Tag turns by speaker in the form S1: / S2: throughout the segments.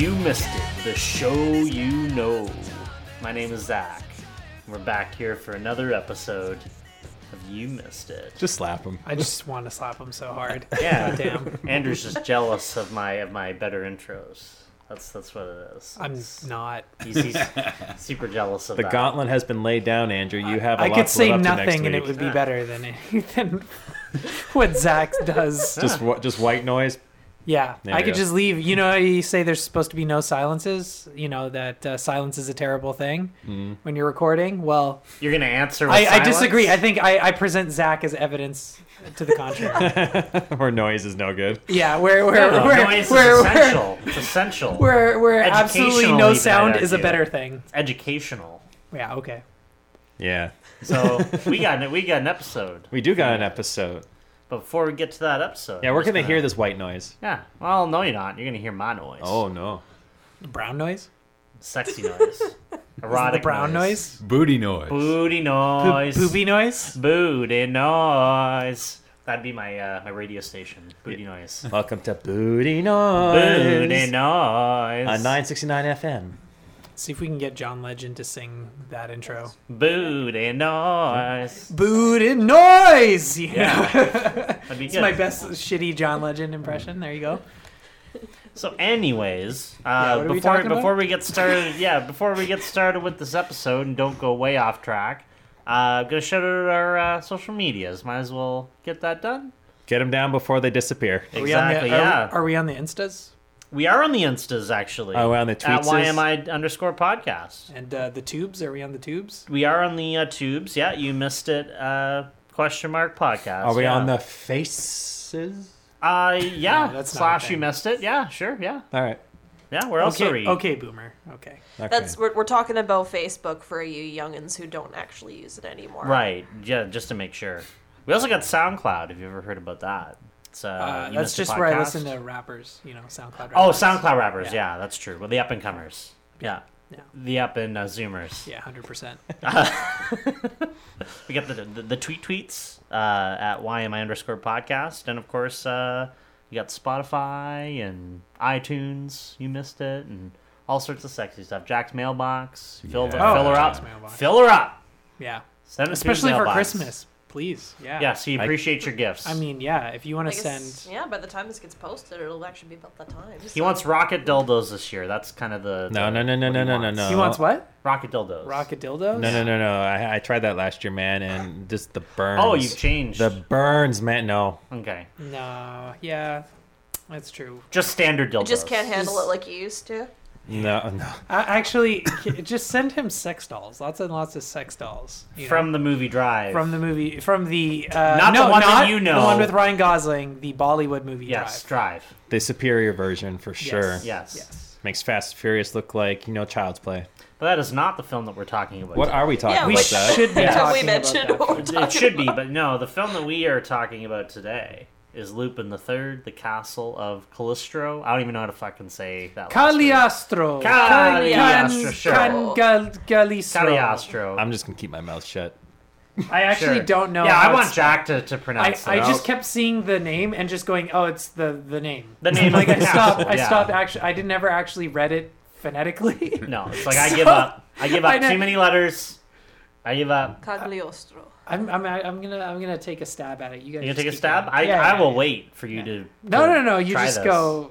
S1: You Missed It, the show you know. My name is Zach. We're back here for another episode of You Missed It.
S2: Just slap him.
S3: I just want to slap him so hard.
S1: Yeah.
S3: Goddamn.
S1: Andrew's just jealous of my better intros. That's what it is.
S3: I'm not.
S1: He's super jealous of
S2: The
S1: that.
S2: gauntlet has been laid down, Andrew. You have a
S3: I
S2: lot
S3: could
S2: to
S3: say
S2: live up to
S3: nothing
S2: next
S3: and it
S2: week.
S3: would be better than what Zach does.
S2: Just white noise.
S3: Yeah,
S2: There
S3: I
S2: we
S3: could
S2: go.
S3: just leave. You know, how you say there's supposed to be no silences. You know that silence is a terrible thing when you're recording. Well,
S1: You're gonna answer with
S3: I
S1: silence?
S3: disagree. I think I present Zach as evidence to the contrary.
S2: Or noise is no good.
S3: Yeah, where
S1: No, noise is essential. It's essential.
S3: where absolutely
S1: Educational,
S3: no
S1: even,
S3: sound
S1: I'd
S3: is a
S1: argue.
S3: better thing.
S1: It's educational.
S3: Yeah. Okay.
S2: Yeah.
S1: So we got an episode.
S2: We do got an episode.
S1: But before we get to that episode,
S2: Yeah, we're
S1: I'm just
S2: gonna hear this white noise.
S1: Yeah. Well, no, you're not. You're gonna hear my noise.
S2: Oh no.
S3: Brown noise.
S1: Sexy noise. Erotic
S3: The brown noise.
S4: Booty noise.
S1: Booty noise.
S3: Poopy noise.
S1: Booty noise. That'd be my my radio station. Booty noise.
S2: Welcome to Booty Noise.
S1: Booty noise.
S2: On 969 FM.
S3: See if we can get John Legend to sing that intro.
S1: Booty noise.
S3: Booty noise.
S1: Yeah. That'd be
S3: It's
S1: good.
S3: my best shitty John Legend impression. There you go.
S1: So, anyways,
S3: what are we
S1: before
S3: talking about?
S1: before we get started, with this episode and don't go way off track, I'm gonna shout out our social medias. Might as well get that done.
S2: Get them down before they disappear.
S1: Exactly.
S3: Are we on the Instas?
S1: We are on the Instas actually.
S2: Oh, we're on the
S1: at
S2: tweetses?
S1: YMI_podcast.
S3: And the tubes? Are we on the tubes?
S1: We are on the tubes. Yeah, you missed it. Question mark podcast.
S2: Are we
S1: yeah.
S2: on the faces?
S1: Yeah.
S3: No, that's not a
S1: slash you
S3: thing.
S1: missed it. Yeah, sure. Yeah.
S2: All right.
S1: Yeah. Where else are we?
S3: Okay, boomer. Okay.
S2: Okay.
S5: That's we're talking about Facebook for you youngins who don't actually use it anymore.
S1: Right. Yeah. Just to make sure. We also got SoundCloud. Have you ever heard about that? It's You
S3: That's
S1: Missed It
S3: just where I
S1: podcast.
S3: listen to rappers. You know, SoundCloud.
S1: Oh,
S3: rappers.
S1: SoundCloud rappers.
S3: Yeah.
S1: Yeah, that's true. Well, the up and comers. Yeah.
S3: Yeah.
S1: The up and Zoomers.
S3: Yeah, 100%.
S1: We got the tweets at YMI_podcast, and of course you got Spotify and iTunes. You missed it, and all sorts of sexy stuff. Jack's mailbox. Fill her
S3: Jack's
S1: up.
S3: mailbox.
S1: Fill her up.
S3: Yeah.
S1: Send it to his
S3: Especially for
S1: mailbox.
S3: Christmas, please. Yeah.
S1: Yeah, so you appreciate your gifts.
S3: I mean, yeah. If you want
S5: I
S3: to
S5: guess,
S3: send.
S5: yeah, by the time this gets posted, it'll actually be about that time.
S1: he wants rocket dildos this year. That's kind of the
S2: No.
S1: what
S3: He wants what?
S1: Rocket dildos.
S3: Rocket dildos?
S2: No. I tried that last year, man, and just the burns.
S1: Oh, you've changed.
S2: The burns, man. No.
S1: Okay.
S3: No. Yeah. That's true.
S1: Just standard dildos.
S5: I just can't handle it like you used to.
S2: No.
S3: Actually, just send him sex dolls. Lots and lots of sex dolls. You know?
S1: From the movie Drive.
S3: From the movie, from the
S1: Not
S3: no,
S1: the one that
S3: not
S1: you know.
S3: the one with Ryan Gosling, the Bollywood movie.
S1: Yes,
S3: Drive.
S1: Drive.
S2: The superior version for sure.
S1: Yes.
S3: Yes.
S2: Makes Fast and Furious look like, Child's Play.
S1: But that is not the film that we're talking about.
S2: What
S1: today.
S2: are we talking
S5: Yeah,
S3: We
S5: we
S2: about that?
S3: should be
S1: Yeah.
S3: talking
S5: we mentioned
S3: about
S5: what
S3: that.
S5: we're
S1: It
S5: talking
S1: should be,
S5: about.
S1: but no, the film that we are talking about today is Lupin the Third, The Castle of Cagliostro. I don't even know how to fucking say that. last name.
S3: Cagliostro.
S1: Cagliostro, sure.
S3: Cagliostro.
S1: Cagliostro.
S2: I'm just going to keep my mouth shut.
S3: I actually
S1: Sure.
S3: don't know.
S1: Yeah,
S3: how
S1: I want
S3: it's-
S1: Jack to pronounce
S3: I
S1: it.
S3: just kept seeing the name and just going, oh, it's the name.
S1: The name
S3: Like
S1: of
S3: I
S1: the
S3: stopped.
S1: castle,
S3: I
S1: yeah.
S3: stopped. Actually, I did never actually read it phonetically.
S1: No, it's like I give up. I give up.
S3: I know-
S1: Too many letters. I give up.
S5: Cagliostro.
S3: I'm gonna take a stab at it. You guys.
S1: You gonna
S3: just
S1: take a
S3: keep
S1: stab?
S3: going. Yeah,
S1: I will
S3: yeah.
S1: wait for you to.
S3: No. You
S1: try
S3: just
S1: this.
S3: go.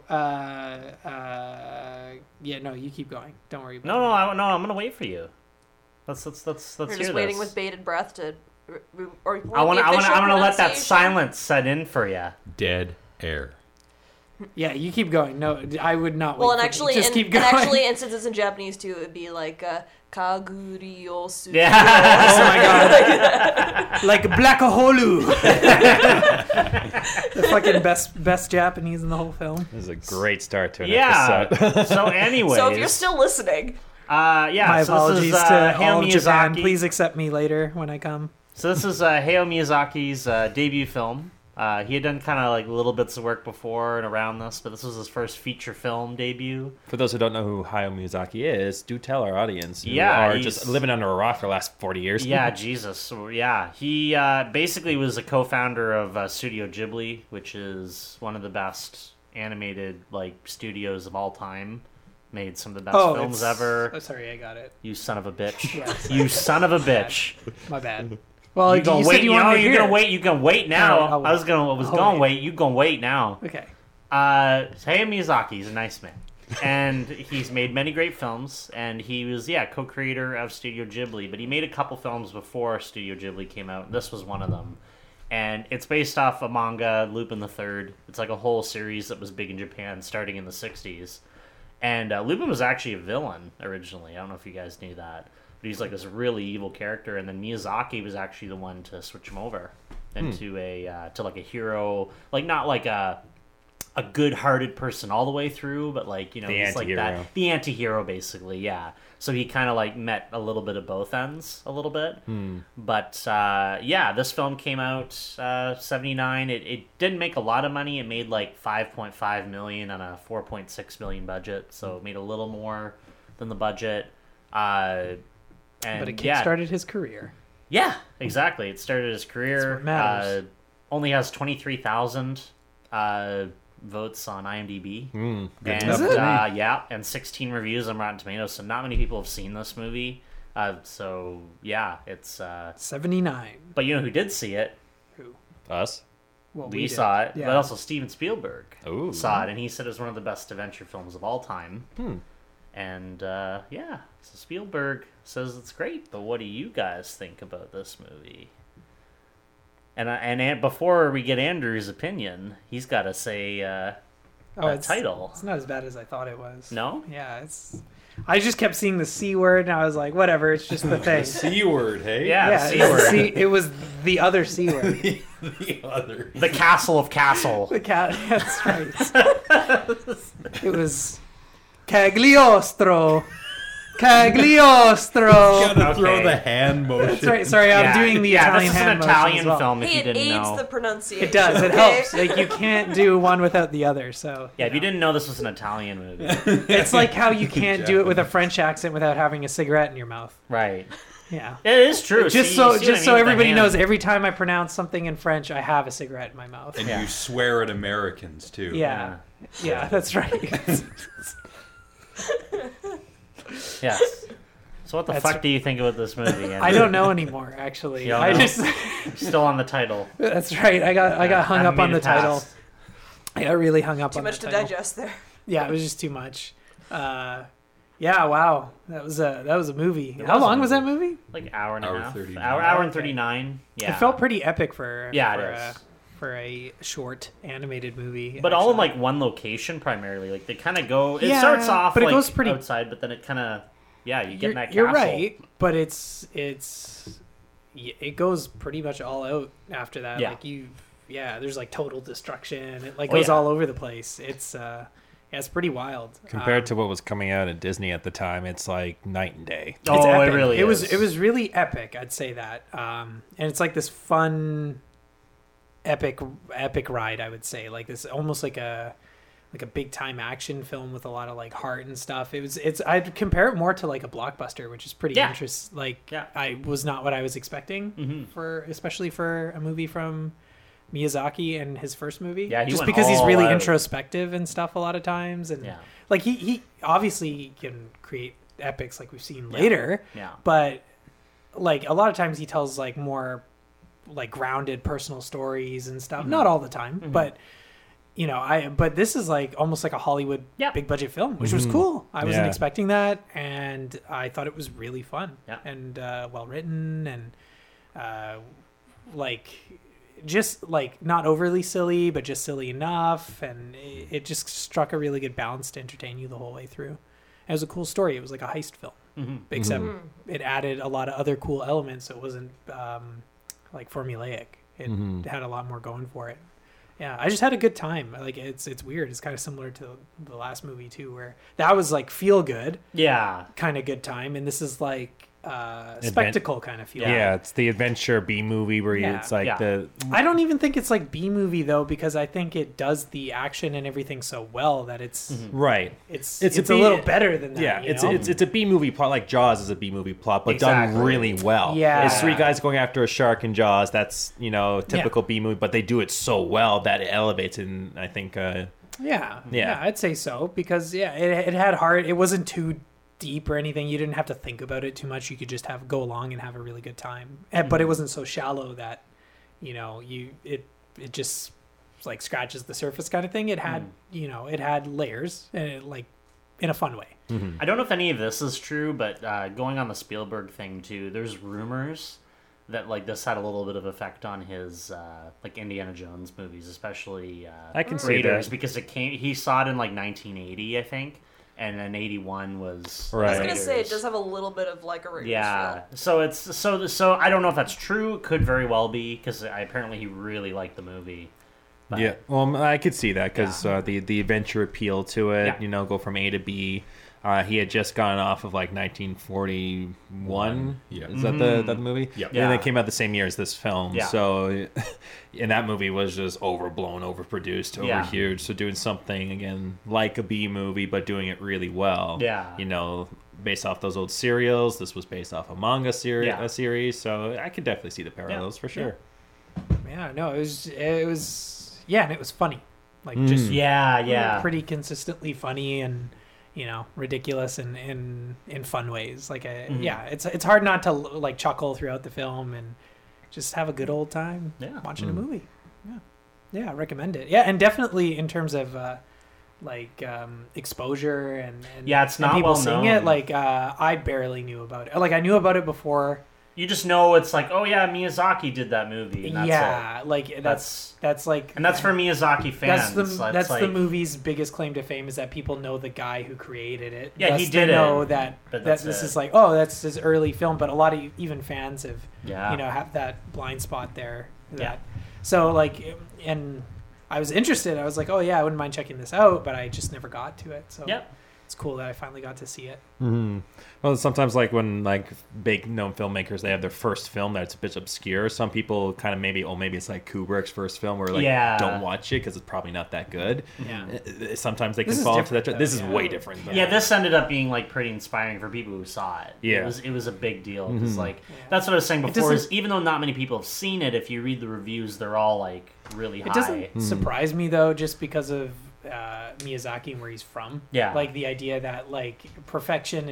S3: Yeah. No, you keep going. Don't worry about
S1: No, I'm gonna wait for you. Let's
S5: We're
S1: hear
S5: just waiting
S1: this.
S5: with bated breath to. Or
S1: I want to let that
S5: pronunciation.
S1: silence set in for you.
S4: Dead air.
S3: it. Yeah, you keep going. No, I would not.
S5: Well,
S3: wait
S5: and
S3: for
S5: actually,
S3: you. Just
S5: and,
S3: keep
S5: and
S3: going.
S5: actually, and since it's in Japanese too, it would be like Kaguryosu.
S1: Yeah.
S3: Oh my god. Like Black Holu. The fucking best Japanese in the whole film.
S2: This is a great start to an
S1: Yeah.
S2: episode.
S1: So, anyways.
S5: So if you're still listening,
S1: yeah.
S3: My
S1: so
S3: apologies
S1: this is,
S3: to
S1: Hayao
S3: all of Japan.
S1: Miyazaki.
S3: Please accept me later when I come.
S1: So this is Hayao Miyazaki's debut film. He had done kind of like little bits of work before and around this, but this was his first feature film debut.
S2: For those who don't know who Hayao Miyazaki is, do tell our audience who
S1: Yeah,
S2: are
S1: he's-
S2: just living under a rock for the last 40 years.
S1: Yeah, Jesus. So, yeah, he basically was a co-founder of Studio Ghibli, which is one of the best animated like studios of all time. made some of the best films ever.
S3: Oh, sorry, I got it.
S1: You son of a bitch.
S3: Yes.
S1: You son of a bitch.
S3: My bad. Well,
S1: You gonna
S3: you
S1: wait?
S3: said you wanted to
S1: You're
S3: hear
S1: gonna
S3: it.
S1: wait. You gonna wait now.
S3: All right,
S1: I was gonna wait. You gonna wait now.
S3: Okay.
S1: Hayao Miyazaki is a nice man, and he's made many great films. And he was co-creator of Studio Ghibli, but he made a couple films before Studio Ghibli came out. This was one of them, and it's based off a manga, Lupin the Third. It's like a whole series that was big in Japan starting in the '60s. And Lupin was actually a villain originally. I don't know if you guys knew that. But he's like this really evil character, and then Miyazaki was actually the one to switch him over into to like a hero, like not like a good-hearted person all the way through, but like, you know,
S2: The
S1: he's like
S2: anti-hero.
S1: that, the anti-hero basically, yeah. So he kind of like met a little bit of both ends a little bit. But this film came out 79. It didn't make a lot of money. It made like 5.5 million on a 4.6 million budget, so it made a little more than the budget. And
S3: But it kickstarted his career.
S1: yeah, exactly. It started his career.
S3: That's what matters.
S1: Only has 23,000 votes on IMDb.
S2: Good
S1: And
S2: enough.
S3: Is it?
S1: and 16 reviews on Rotten Tomatoes. So not many people have seen this movie. So yeah, it's.
S3: 79.
S1: But you know who did see it?
S3: Who?
S2: Us.
S3: Well,
S1: We
S3: did.
S1: saw it,
S3: Yeah.
S1: but also Steven Spielberg
S2: Ooh.
S1: saw it, and he said it was one of the best adventure films of all time. And so Spielberg says it's great. But what do you guys think about this movie? And before we get Andrew's opinion, he's got to say title.
S3: It's not as bad as I thought it was.
S1: No?
S3: Yeah, it's. I just kept seeing the C word, and I was like, whatever. It's just the thing.
S2: C word, hey?
S1: Yeah,
S3: Yeah,
S1: the C word.
S3: it was the other C word.
S2: The other.
S1: The Castle of Castle.
S3: The cat. That's right. It was Cagliostro. Cagliostro.
S2: Gotta throw
S1: Okay.
S2: the hand motion.
S3: That's right. Sorry, I'm doing the Italian
S1: this is
S3: hand
S1: an
S3: motion
S1: Italian
S3: as well.
S1: film if
S5: Hey,
S1: you
S5: it
S1: didn't
S5: aids
S1: know.
S5: the pronunciation.
S3: It does. It
S5: okay?
S3: helps. Like you can't do one without the other. So
S1: Yeah, if you didn't know this was an Italian movie.
S3: it's like how you can't do it with a French accent without having a cigarette in your mouth.
S1: Right.
S3: Yeah.
S1: It is true.
S3: Just
S1: See-
S3: so
S1: you see what I mean with the
S3: everybody
S1: hand?
S3: knows, every time I pronounce something in French, I have a cigarette in my mouth.
S4: And
S1: Yeah.
S4: you swear at Americans too.
S3: Yeah. Yeah, that's right.
S1: Yes. So what the
S3: That's-
S1: fuck do you think about this movie? Andrew?
S3: I don't know anymore, actually.
S1: You don't
S3: I
S1: know?
S3: just
S1: Still on the title.
S3: that's right. I got hung
S1: Haven't
S3: up on
S1: made
S3: the
S1: it
S3: title.
S1: past.
S3: I got really hung up
S5: Too
S3: on
S5: much
S3: the
S5: to
S3: title.
S5: digest there.
S3: Yeah, it was just too much. Yeah, wow. That was a movie.
S1: It
S3: How
S1: was a
S3: long was that
S1: movie.
S3: movie?
S1: Like hour and a
S4: Hour
S1: half.
S4: 39.
S1: Hour and
S3: Okay.
S1: 39. Yeah.
S3: It felt pretty epic for
S1: Yeah,
S3: for,
S1: it is.
S3: for a short animated movie.
S1: But all in
S3: actually.
S1: like one location primarily. Like they kind of go. It
S3: Yeah,
S1: starts off
S3: but it
S1: like
S3: goes pretty-
S1: outside, but then it kind of you get in that castle.
S3: You're right, but it goes pretty much all out after that.
S1: Yeah.
S3: Like there's like total destruction. It like
S1: Oh,
S3: goes
S1: yeah.
S3: all over the place. It's pretty wild.
S2: Compared to what was coming out at Disney at the time, it's like night and day.
S3: It's
S1: Oh, it
S3: epic.
S1: really
S3: it
S1: is.
S3: was really epic. I'd say that. And it's like this fun, epic ride. I would say like this, almost like a big time action film with a lot of like heart and stuff. I'd compare it more to like a blockbuster, which is pretty
S1: Yeah.
S3: interesting. Like
S1: Yeah.
S3: I was not what I was expecting especially for a movie from Miyazaki and his first movie.
S1: Yeah, he
S3: just
S1: went
S3: because he's
S1: all
S3: really
S1: out.
S3: introspective and stuff a lot of times, and
S1: Yeah.
S3: like he obviously can create epics like we've seen later.
S1: Yeah.
S3: But like a lot of times he tells like more like grounded personal stories and stuff. Not all the time, but you know, but this is like almost like a Hollywood
S1: Yeah.
S3: big budget film, which was cool. I wasn't
S2: Yeah.
S3: expecting that, and I thought it was really fun
S1: Yeah.
S3: and well written and like just like not overly silly, but just silly enough, and it just struck a really good balance to entertain you the whole way through. It was a cool story. It was like a heist film, except it added a lot of other cool elements. So it wasn't like formulaic. It had a lot more going for it. Yeah, I just had a good time. Like it's weird. It's kind of similar to the last movie too, where that was like feel good,
S1: Yeah.
S3: kind of good time, and this is like spectacle kind of feel.
S2: Yeah, it's the adventure B movie where
S3: Yeah.
S2: it's like
S1: Yeah.
S2: the
S3: I don't even think it's like B movie though, because I think it does the action and everything so well that it's
S2: right.
S3: it's
S2: It's
S3: it's
S2: a
S3: a
S2: B-
S3: little better than that.
S2: Yeah,
S3: you
S2: it's
S3: know?
S2: it's a B movie plot, like Jaws is a B movie plot, but
S1: Exactly.
S2: done really well.
S3: Yeah.
S2: It's three guys going after a shark in Jaws. That's typical B movie, but they do it so well that it elevates it. And I think
S3: Yeah, I'd say so because it had heart. It wasn't too deep or anything. You didn't have to think about it too much. You could just go along and have a really good time. But it wasn't so shallow that it just like scratches the surface kind of thing. It had it had layers and it, like in a fun way.
S1: I don't know if any of this is true, but going on the Spielberg thing too, there's rumors that like this had a little bit of effect on his like Indiana Jones movies, especially
S2: I can see
S1: Raiders,
S2: that.
S1: because he saw it in like 1980, I think, and then 81 was
S2: Right.
S5: I was gonna
S1: Raiders.
S5: say it does have a little bit of like a Raiders
S1: Yeah,
S5: feel.
S1: so it's so I don't know if that's true. It could very well be because apparently he really liked the movie. But,
S2: Yeah, well, I could see that because
S1: Yeah.
S2: the adventure appeal to it,
S1: Yeah.
S2: go from A to B. He had just gone off of like 1941.
S4: Yeah.
S2: Is that the movie?
S4: Yeah.
S2: And it came out the same year as this film.
S1: Yeah.
S2: So, and that movie was just overblown, overproduced, over
S1: Yeah.
S2: huge. So doing something again like a B movie, but doing it really well.
S1: Yeah.
S2: Based off those old serials. This was based off a manga
S1: Yeah.
S2: a series. So I could definitely see the parallels for sure.
S3: Yeah, no, it was and it was funny. Like just
S1: yeah.
S3: pretty consistently funny and ridiculous and in fun ways. Like it's hard not to like chuckle throughout the film and just have a good old time watching a movie. Yeah, I recommend it. Yeah, and definitely in terms of exposure and
S1: Yeah, it's
S3: and
S1: not
S3: people
S1: well
S3: seeing
S1: known.
S3: it. Like I barely knew about it. Like I knew about it before.
S1: You just know it's like, oh yeah, Miyazaki did that movie. And that's it.
S3: Like that's like,
S1: and that's for Miyazaki fans.
S3: That's
S1: like,
S3: the movie's biggest claim to fame is that people know the guy who created it.
S1: Yeah,
S3: Thus
S1: he
S3: they
S1: did it,
S3: know that
S1: but
S3: this
S1: that's it.
S3: is like, oh, that's his early film. But a lot of even fans have
S1: Yeah.
S3: have that blind spot there.
S1: Yeah.
S3: So like, and I was interested. I was like, oh yeah, I wouldn't mind checking this out, but I just never got to it. So
S1: Yep.
S3: it's cool that I finally got to see it.
S2: Mm-hmm. Well, sometimes like when like big known filmmakers, they have their first film that's a bit obscure. Some people kind of maybe it's like Kubrick's first film where like don't watch it because it's probably not that good.
S3: Yeah.
S2: Sometimes they
S3: This
S2: can
S3: is
S2: fall into that.
S3: different,
S2: This
S3: though,
S2: is
S3: yeah.
S2: way different. Though.
S1: Yeah, this ended up being like pretty inspiring for people who saw it.
S2: Yeah.
S1: It was a big deal because like that's what I was saying before.
S3: doesn't-
S1: Is even though not many people have seen it, if you read the reviews, they're all like really high.
S3: It doesn't surprise me though, just because of Miyazaki and where he's from.
S1: Yeah.
S3: Like the idea that like perfection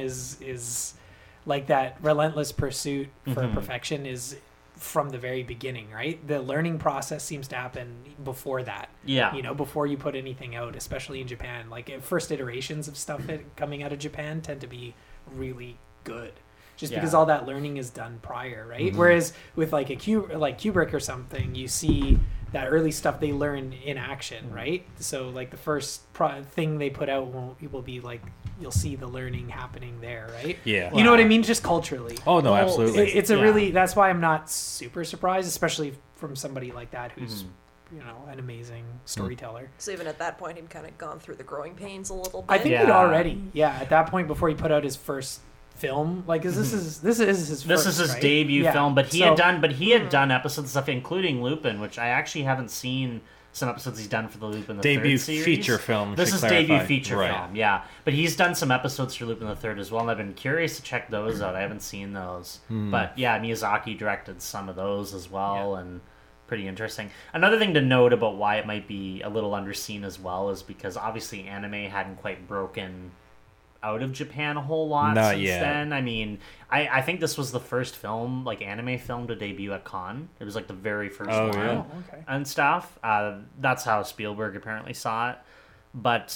S3: is like that relentless pursuit for perfection is from the very beginning, right? The learning process seems to happen before that.
S1: Yeah.
S3: Before you put anything out, especially in Japan. Like first iterations of stuff coming out of Japan tend to be really good. Just because
S1: Yeah.
S3: all that learning is done prior, right? Whereas with like Kubrick or something, you see that early stuff they learn in action, right? So like the first thing they put out will be like you'll see the learning happening there, right?
S2: Yeah.
S3: You know what I mean? Just culturally.
S2: Oh no,
S1: Well,
S2: absolutely.
S3: It's a
S1: Yeah.
S3: really that's why I'm not super surprised, especially from somebody like that who's an amazing storyteller.
S5: So even at that point, he'd kind of gone through the growing pains a little bit.
S3: I think
S1: Yeah.
S3: he'd already, at that point before he put out his first film, like this is his
S1: This
S3: first,
S1: is his
S3: right?
S1: debut
S3: Yeah.
S1: film, but he
S3: So-
S1: had done episodes and stuff, including Lupin, which I actually haven't seen some episodes he's done for the Lupin the
S2: Debut
S1: Third series.
S2: feature film,
S1: This
S2: should
S1: is
S2: clarify.
S1: debut feature
S2: Right.
S1: film, yeah. But he's done some episodes for Lupin the Third as well, and I've been curious to check those out. I haven't seen those, but yeah, Miyazaki directed some of those as well, and pretty interesting. Another thing to note about why it might be a little underseen as well is because obviously anime hadn't quite broken out of Japan a whole lot
S2: Not
S1: since
S2: yet.
S1: then. I mean, I think this was the first film, like anime film, to debut at Cannes. It was like the very first
S2: Oh,
S1: one
S2: yeah.
S3: Oh, okay.
S1: and stuff. That's how Spielberg apparently saw it. But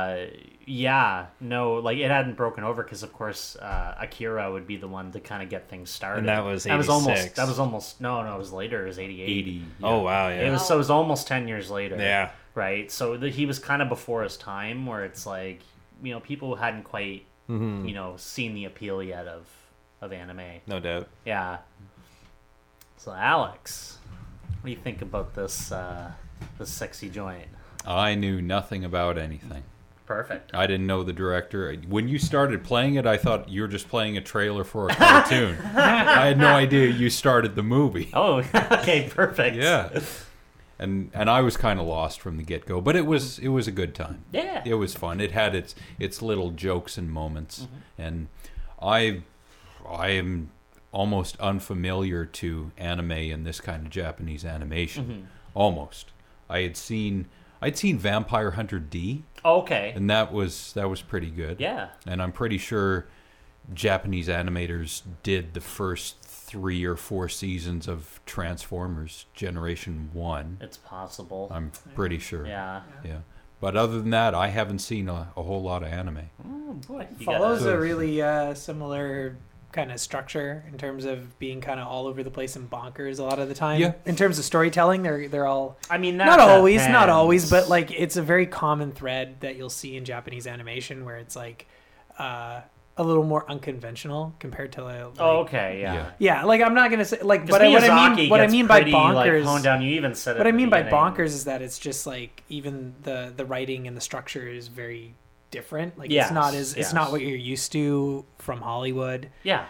S1: like it hadn't broken over because, of course, Akira would be the one to kind of get things started.
S2: And that was
S1: That was almost.
S2: 86.
S1: That was almost. No, it was later. It was 88.
S4: 80.
S2: Oh wow, yeah.
S1: It was almost 10 years later.
S2: Yeah.
S1: Right. So he was kind of before his time, where it's like people hadn't quite seen the appeal yet of anime.
S2: No doubt.
S1: Yeah. So Alex, what do you think about this this sexy joint?
S4: I knew nothing about anything.
S1: Perfect.
S4: I didn't know the director. When you started playing it, I thought you were just playing a trailer for a cartoon. I had no idea you started the movie.
S1: Oh, okay, perfect.
S4: Yeah. And I was kind of lost from the get-go, but it was a good time.
S1: Yeah.
S4: It was fun. It had its little jokes and moments. And I am almost unfamiliar to anime and this kind of Japanese animation. Almost. I had seen I'd seen Vampire Hunter D,
S1: Okay.
S4: and that was pretty good.
S1: Yeah.
S4: And I'm pretty sure Japanese animators did the first 3 or 4 seasons of Transformers Generation 1.
S1: It's possible.
S4: I'm pretty sure.
S1: Yeah.
S4: Yeah. But other than that, I haven't seen a whole lot of anime.
S1: Oh boy. You
S3: Follows
S1: gotta-
S3: a really similar kind of structure in terms of being kind of all over the place and bonkers a lot of the time.
S4: Yeah.
S3: In terms of storytelling, they're all
S1: I mean,
S3: not always,
S1: depends.
S3: but like it's a very common thread that you'll see in Japanese animation where it's like a little more unconventional compared to like,
S1: Oh, okay. Yeah.
S3: yeah, like I'm not gonna say like,
S1: 'Cause
S3: but what I
S1: Miyazaki
S3: mean, what I
S1: gets
S3: mean by
S1: pretty, like,
S3: bonkers,
S1: honed down. You even said it.
S3: what
S1: at
S3: I
S1: the
S3: mean by
S1: beginning.
S3: bonkers is that it's just like even the writing and the structure is very different. Like
S1: Yes,
S3: it's not as it's not
S1: yes.
S3: what you're used to from Hollywood,
S1: Yeah.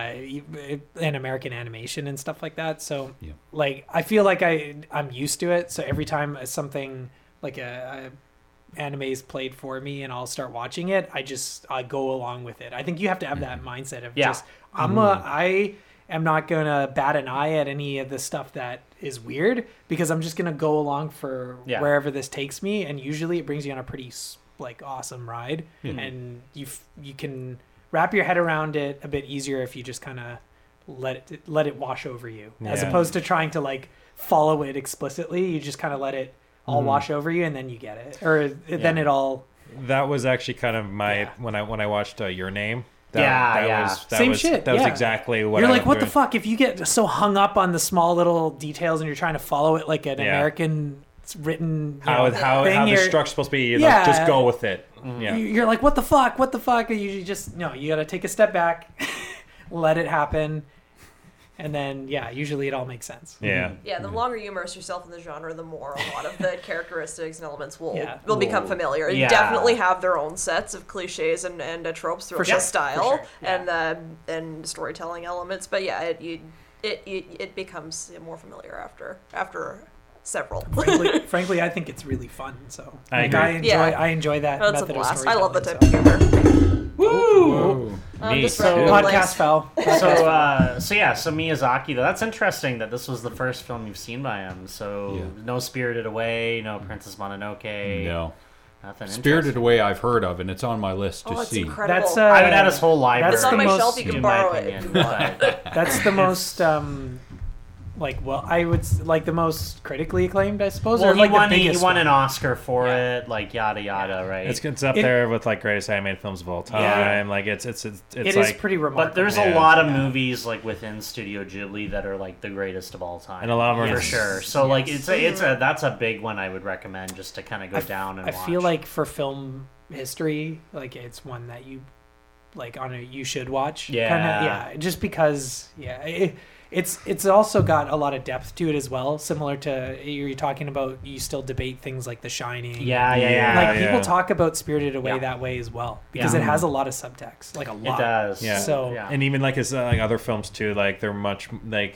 S3: and American animation and stuff like that. So
S4: Yeah.
S3: like I feel like I'm used to it. So every time something like a anime is played for me and I'll start watching it, I go along with it. I think you have to have that mindset of
S1: Yeah.
S3: just I am not gonna bat an eye at any of the stuff that is weird because I'm just gonna go along for
S1: Yeah.
S3: wherever this takes me, and usually it brings you on a pretty like awesome ride, and you can wrap your head around it a bit easier if you just kind of let it wash over you, as
S2: Yeah.
S3: opposed to trying to like follow it explicitly. You just kind of let it all wash over you, and then you get it, or then it all.
S2: That was actually kind of my
S3: Yeah.
S2: when I watched Your Name.
S1: Yeah.
S3: Same shit,
S2: That was
S3: yeah.
S2: exactly what
S3: You're
S2: I
S3: like,
S2: was
S3: what the
S2: doing.
S3: fuck? If you get so hung up on the small little details and you're trying to follow it like an
S2: Yeah.
S3: American thing,
S2: How the
S3: you're-
S2: structure's supposed to be? Like,
S3: Yeah.
S2: just go with it. Yeah.
S3: You're like, what the fuck? What the fuck? And you just no. You got to take a step back, let it happen, and then usually it all makes sense.
S2: Yeah.
S5: Yeah, the longer you immerse yourself in the genre, the more a lot of the characteristics and elements will
S3: Yeah.
S5: become familiar.
S1: Yeah.
S5: You definitely have their own sets of cliches and tropes throughout
S3: sure,
S5: the style
S3: for sure, yeah.
S5: and storytelling elements. But yeah, it becomes more familiar after several.
S3: Frankly, I think it's really fun. So
S2: I
S3: like,
S2: agree.
S3: I enjoy that
S5: That's a
S3: method of
S5: blast. I love the type
S3: storytelling.
S5: of humor.
S2: Woo!
S5: Just
S1: So-
S5: for
S3: Podcast fell.
S1: So Miyazaki, though, that's interesting that this was the first film you've seen by him. So
S4: Yeah.
S1: no Spirited Away, no Princess Mononoke,
S4: No.
S1: nothing.
S4: Spirited
S1: interesting.
S4: Away I've heard of, and it's on my list to
S5: Oh, it's
S4: see.
S5: incredible.
S3: That's
S1: I would add his whole library.
S3: That's on my
S5: shelf, you can
S1: in my
S5: borrow it.
S1: opinion, but-
S3: That's the most I would like the most critically acclaimed, I suppose.
S1: well,
S3: or like the
S1: he
S3: biggest
S1: won
S3: one.
S1: an Oscar for
S3: Yeah.
S1: it, like yada yada, right?
S2: It's up
S3: It-
S2: there with like greatest animated films of all time.
S3: Yeah.
S2: Like it's
S3: It
S2: like
S3: is pretty remarkable.
S1: But there's
S2: Yeah.
S1: a lot of
S3: Yeah.
S1: movies like within Studio Ghibli that are like the greatest of all time,
S2: And a lot of them are
S1: for
S2: just-
S1: sure. So like
S3: Yes.
S1: that's a big one I would recommend just to kind of go down and
S3: I
S1: watch.
S3: feel like for film history, like it's one that you like you should watch.
S1: Yeah.
S3: Yeah. Just because, it's also got a lot of depth to it as well. Similar to you're talking about, you still debate things like The Shining.
S1: yeah.
S3: Like people talk about Spirited Away
S1: Yeah.
S3: that way as well because
S1: Yeah.
S3: it has a lot of subtext, like a lot.
S1: It does.
S2: Yeah.
S3: So-
S1: yeah.
S2: And even like his like other films too, like they're much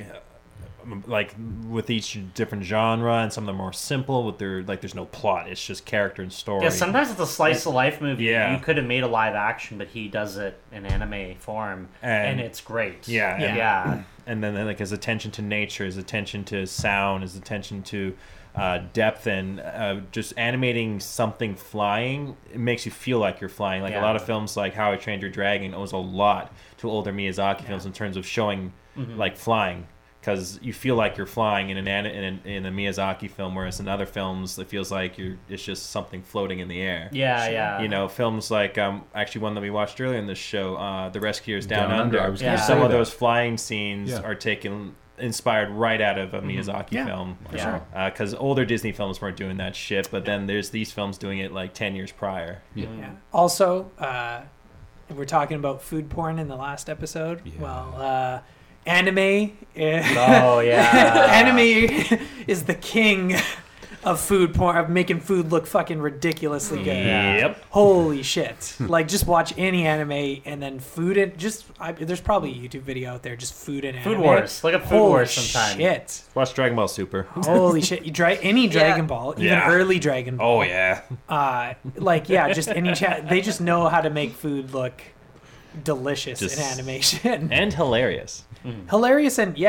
S2: like with each different genre, and some of them are more simple with their like there's no plot, it's just character and story.
S1: Yeah, sometimes it's a slice of life movie.
S2: Yeah.
S1: You could have made a live action, but he does it in anime form, and it's great.
S2: Yeah,
S1: yeah.
S2: And then like his attention to nature, his attention to sound, his attention to depth, and just animating something flying, it makes you feel like you're flying. Like a lot of films like How I Trained Your Dragon owes a lot to older Miyazaki films in terms of showing like flying, because you feel like you're flying in in a Miyazaki film, whereas in other films it feels like it's just something floating in the air.
S1: Yeah.
S2: You know, films like actually one that we watched earlier in this show, The Rescuers Down Under.
S4: I was
S1: gonna
S2: Some
S1: say
S2: of those flying scenes
S4: Yeah.
S2: are inspired right out of a Miyazaki film.
S1: for sure.
S2: Because older Disney films weren't doing that shit, but then there's these films doing it like 10 years prior.
S3: Yeah. Also, we're talking about food porn in the last episode.
S4: Yeah.
S3: Well, anime.
S1: Oh yeah.
S3: Anime is the king of food porn, of making food look fucking ridiculously good.
S1: Yeah.
S2: Yep.
S3: Holy shit. Like, just watch any anime and then food and there's probably a YouTube video out there, just food and anime.
S1: Food Wars. Look at Food
S3: Holy
S1: Wars sometime.
S3: shit.
S2: Watch Dragon Ball Super.
S3: Holy shit. You try any Dragon Ball, even
S2: Yeah.
S3: early Dragon Ball.
S2: Oh, yeah.
S3: Just any chat. They just know how to make food look delicious
S2: Just-
S3: in animation.
S2: And hilarious.
S3: Hilarious and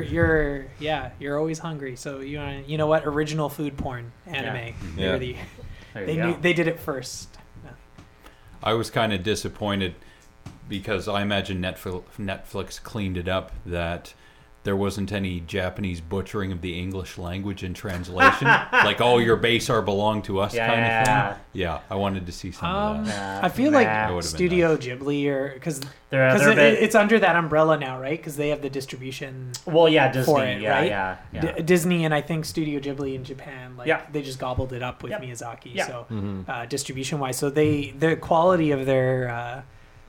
S3: you're always hungry. So you know what? Original food porn anime.
S2: Yeah.
S1: There you go.
S3: They did it first. Yeah.
S4: I was kind of disappointed because I imagine Netflix cleaned it up that there wasn't any Japanese butchering of the English language in translation. Like, oh, your base are belong to us kind of thing. Yeah, I wanted to see some of that.
S1: Yeah,
S3: I feel
S1: nah.
S3: like
S4: That would've been
S3: Studio Ghibli, or because
S1: They're a bit-
S3: it's under that umbrella now, right? Because they have the distribution
S1: Well, yeah, Disney.
S3: for it,
S1: yeah,
S3: right?
S1: yeah.
S3: Disney and I think Studio Ghibli in Japan, like
S1: Yeah.
S3: they just gobbled it up with
S1: Yep.
S3: Miyazaki.
S1: Yeah.
S3: So distribution wise, so the quality of their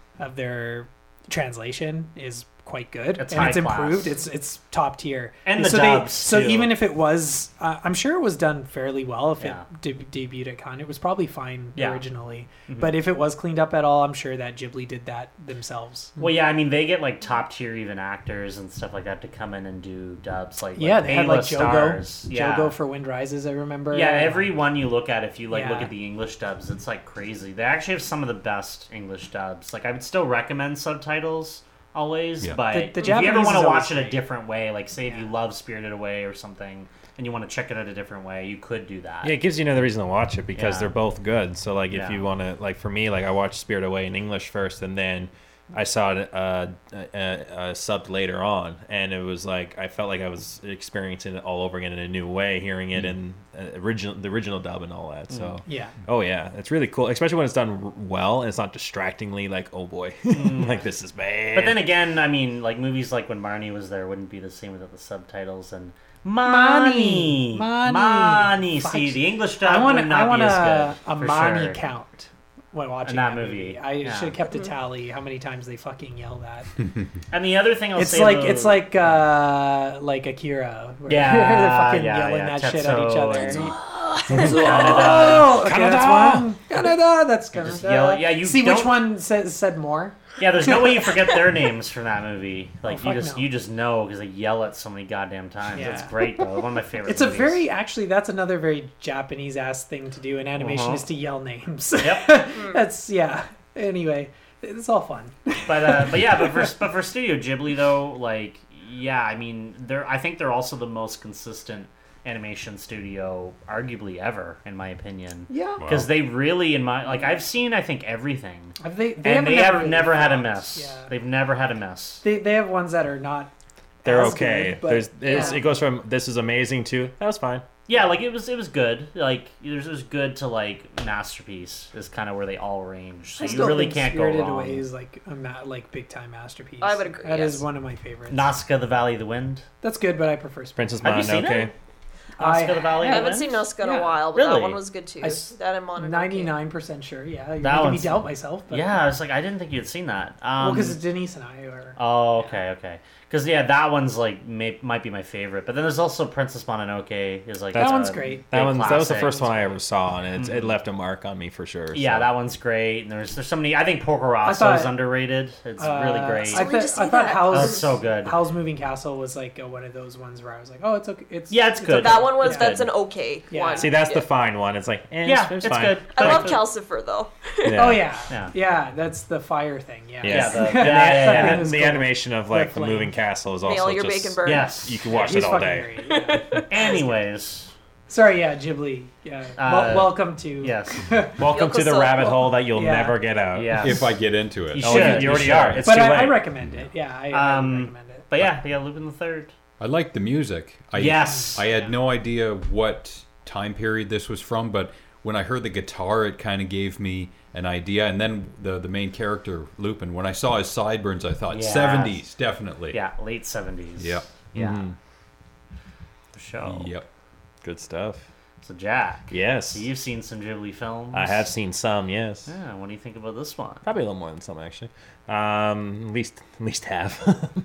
S3: translation is quite good,
S1: It's
S3: and
S1: high
S3: it's improved.
S1: class.
S3: It's top tier,
S1: And the
S3: so
S1: dubs,
S3: so
S1: too.
S3: even if it was, I'm sure it was done fairly well. If
S1: Yeah.
S3: it debuted at Cannes, it was probably fine
S1: Yeah.
S3: originally.
S1: Mhm.
S3: But if it was cleaned up at all, I'm sure that Ghibli did that themselves.
S1: Well, yeah, I mean, they get like top tier even actors and stuff like that to come in and do dubs. Like
S3: Yeah, they had like
S1: A-list
S3: Jogo,
S1: stars. Yeah.
S3: Jogo for Wind Rises. I remember.
S1: Yeah, every one you look at, if you like look
S3: Yeah.
S1: at the English dubs, it's like crazy. They actually have some of the best English dubs. Like I would still recommend subtitles always,
S4: Yeah.
S1: but
S3: The
S1: if you ever
S3: Japanese
S1: want to
S3: is always
S1: watch it a
S3: great.
S1: different way, like say if you
S3: Yeah.
S1: love Spirited Away or something, and you want to check it out a different way, you could do that.
S2: Yeah, it gives you another reason to watch it because
S1: Yeah.
S2: they're both good. So like, if
S1: Yeah.
S2: you want to, like for me, like I watched Spirit Away in English first, and then I saw it subbed later on, and it was like I felt like I was experiencing it all over again in a new way, hearing it in the original dub and all that. So
S3: Yeah.
S2: oh yeah, it's really cool, especially when it's done well and it's not distractingly like, oh boy, like this is bad.
S1: But then again, I mean, like movies like when Marnie was there wouldn't be the same without the subtitles and
S3: Marnie.
S1: Marnie.
S3: Fuck.
S1: See, the English dub
S3: I want
S1: would not be as
S3: a
S1: good. for
S3: Marnie
S1: sure.
S3: count when watching
S1: In that movie.
S3: I
S1: Yeah.
S3: should have kept a tally how many times they fucking yell that.
S1: And the other thing I'll
S3: It's
S1: say,
S3: like
S1: though,
S3: it's like Akira, where
S1: Yeah,
S3: they're fucking
S1: yeah,
S3: yelling
S1: yeah.
S3: that shit at each
S1: Tetsuo
S3: other.
S1: and-
S3: Oh, okay,
S2: Canada!
S3: that's one. Canada, that's Canada.
S1: Just yell it. Yeah, you
S3: see which
S1: don't-
S3: one said more.
S1: Yeah, there's no way you forget their names from that movie. Like
S3: fuck no.
S1: you just know because they yell it so many goddamn times.
S3: Yeah.
S1: It's great though. One of my favorite.
S3: It's a
S1: movies.
S3: very actually that's another very Japanese ass thing to do in animation
S1: Uh-huh.
S3: is to yell names.
S1: Yep.
S3: That's yeah. Anyway, it's all fun.
S1: But for Studio Ghibli though, like yeah, I mean I think they're also the most consistent animation studio arguably ever in my opinion.
S3: Yeah.
S1: Because they really I've seen I think everything.
S3: They
S1: And they have never had a
S3: flopped.
S1: mess.
S3: Yeah.
S1: They've never had a mess.
S3: They have ones that are not.
S2: they're
S3: as
S2: okay.
S3: good, but,
S2: There's
S3: yeah.
S2: it goes from this is amazing to that was fine.
S1: Yeah, like it was good. Like it was good to like masterpiece is kind of where they all range. So
S3: I
S1: you
S3: still
S1: really
S3: think
S1: can't go
S3: Spirited
S1: wrong.
S3: Away is like like big time masterpiece.
S5: I would agree,
S3: That is
S5: yes.
S3: one of my favorites.
S1: Nausicaa, the Valley of the Wind.
S3: That's good, but I prefer Spirited.
S2: Princess
S1: Have you seen
S2: Mononoke.
S1: it? Nausicaa, the Valley
S5: I
S1: of the
S5: haven't
S1: Wind.
S5: seen Nausicaa in
S3: Yeah.
S5: a while, but
S1: Really?
S5: that one was good too.
S3: I s-
S5: That and Mononoke.
S3: 99% sure. Yeah, you're
S1: That
S3: making me
S1: one's-
S3: doubt myself. But,
S1: Yeah, I was like, I didn't think you had seen that.
S3: well, because Denise and I are.
S1: Oh, okay. Because yeah, that one's like might be my favorite. But then there's also Princess Mononoke. Is like
S3: That
S1: a
S3: one's great.
S2: That
S1: big
S2: was the
S1: classic.
S2: first one I ever saw, and it left a mark on me for sure.
S1: Yeah,
S2: so.
S1: that one's great. And there's so many. I think Porco Rosso
S3: thought-
S1: is underrated. It's really great.
S5: So we just
S3: I
S5: see
S3: thought
S5: that.
S3: Howl's,
S1: Oh, it's so good.
S3: Howl's Moving Castle was like one of those ones where I was like, oh, it's okay. It's
S1: It's good.
S5: That one was
S3: Yeah.
S5: that's an okay
S3: Yeah.
S5: one.
S2: See, that's the
S5: Yeah.
S2: fine one. It's like,
S1: Yeah,
S2: it's
S1: it's
S2: fine.
S1: good.
S5: I
S1: But-
S5: love Calcifer though.
S2: Yeah.
S3: Oh yeah.
S1: Yeah.
S3: Yeah, that's the fire thing. Yeah.
S2: Yeah.
S1: the-
S2: And
S1: yeah, yeah.
S2: and
S3: That is
S2: the
S3: cool.
S2: animation of like the
S3: flame.
S2: moving castle is also
S5: Nail your
S2: just
S5: bacon burn.
S1: Yes.
S2: you can watch
S3: He's
S2: it all
S3: fucking
S2: day.
S3: great, yeah.
S1: Anyways,
S3: Sorry, yeah, Ghibli. Yeah. Welcome to.
S1: yes.
S2: Welcome to the
S5: Yoko
S2: rabbit
S5: Soho.
S2: hole that you'll
S3: Yeah.
S2: never get out.
S1: Yeah.
S4: If I get into it.
S1: You
S2: Oh,
S1: should.
S2: you already
S4: You
S2: are.
S4: should.
S2: It's
S3: But
S2: too late.
S3: I recommend it. Yeah, I recommend it.
S1: But yeah, they got Lupin the Third.
S4: I like the music.
S1: Yes.
S4: I had no idea what time period this was from, but when I heard the guitar, it kind of gave me an idea. And then the main character, Lupin, when I saw his sideburns, I thought
S1: Yeah.
S4: 70s, definitely.
S1: Yeah, late 70s.
S4: Yep.
S1: Yeah.
S2: Mhm.
S1: For sure.
S4: Yep.
S2: Good stuff.
S1: So Jack.
S2: Yes.
S1: So you've seen some Ghibli films.
S2: I have seen some, yes.
S1: Yeah. What do you think about this one?
S2: Probably a little more than some, actually. At least half.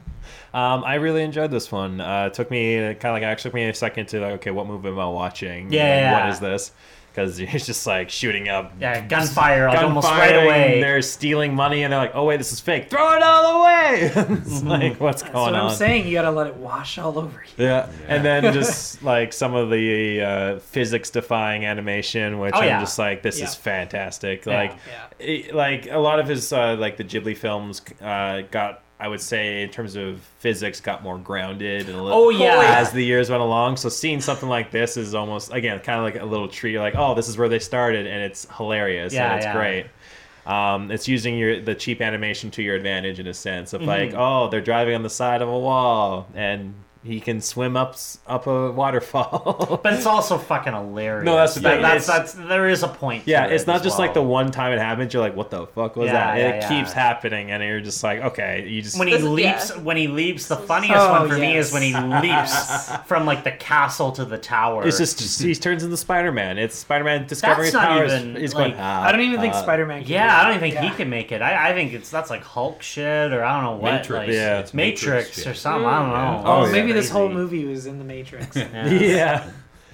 S2: I really enjoyed this one. It took me actually took me a second to like, okay, what movie am I watching?
S1: Yeah.
S2: What is this? because he's just like shooting up.
S1: Yeah, gunfire, like, almost right
S2: gunfiring,
S1: away.
S2: They're stealing money, and they're like, "Oh wait, this is fake. Throw it all away!" It's like, what's
S3: That's
S2: going
S3: what
S2: on?
S3: I'm saying. You gotta let it wash all over you.
S2: Yeah. And then just like some of the physics-defying animation, which
S1: Oh,
S2: I'm
S1: yeah.
S2: just like, this
S3: Yeah.
S2: is fantastic.
S1: Yeah.
S2: Like,
S3: Yeah.
S2: like a lot of his like the Ghibli films got, I would say, in terms of physics, got more grounded and a little
S1: Oh, yeah.
S2: as the years went along. So seeing something like this is almost, again, kind of like a little treat. You're like, oh, this is where they started, and it's hilarious
S1: Yeah,
S2: and it's
S1: yeah.
S2: great. It's using the cheap animation to your advantage in a sense of like,
S1: Mm-hmm.
S2: oh, they're driving on the side of a wall and he can swim up a waterfall.
S1: But it's also fucking hilarious.
S2: No, that's the thing.
S1: That's there is a point.
S2: Yeah,
S1: to
S2: it's
S1: it
S2: not
S1: as
S2: just
S1: well.
S2: like the one time it happens. You're like, what the fuck was
S1: Yeah,
S2: that?
S1: yeah,
S2: It
S1: yeah.
S2: keeps happening, and you're just like, okay, you just
S1: when he
S5: This-
S1: leaps.
S5: yeah.
S1: When he leaps, the funniest
S3: Oh,
S1: one for me
S3: yes.
S1: is when he leaps from like the castle to the tower.
S2: It's just he turns into Spider-Man. It's Spider-Man discovering his
S1: That's not
S2: powers.
S1: even,
S2: He's
S1: like-
S2: going.
S3: I don't even think Spider-Man can do
S1: yeah, I
S3: that.
S1: don't think he
S3: Yeah.
S1: can make it. I think that's like Hulk shit or I don't know what.
S4: Matrix.
S1: Like,
S2: Yeah.
S4: It's
S1: Matrix
S4: shit.
S1: or something. I don't know.
S2: Oh,
S3: Oh,
S2: yeah.
S3: maybe this whole
S1: Crazy.
S3: movie was in the Matrix.
S2: Yeah.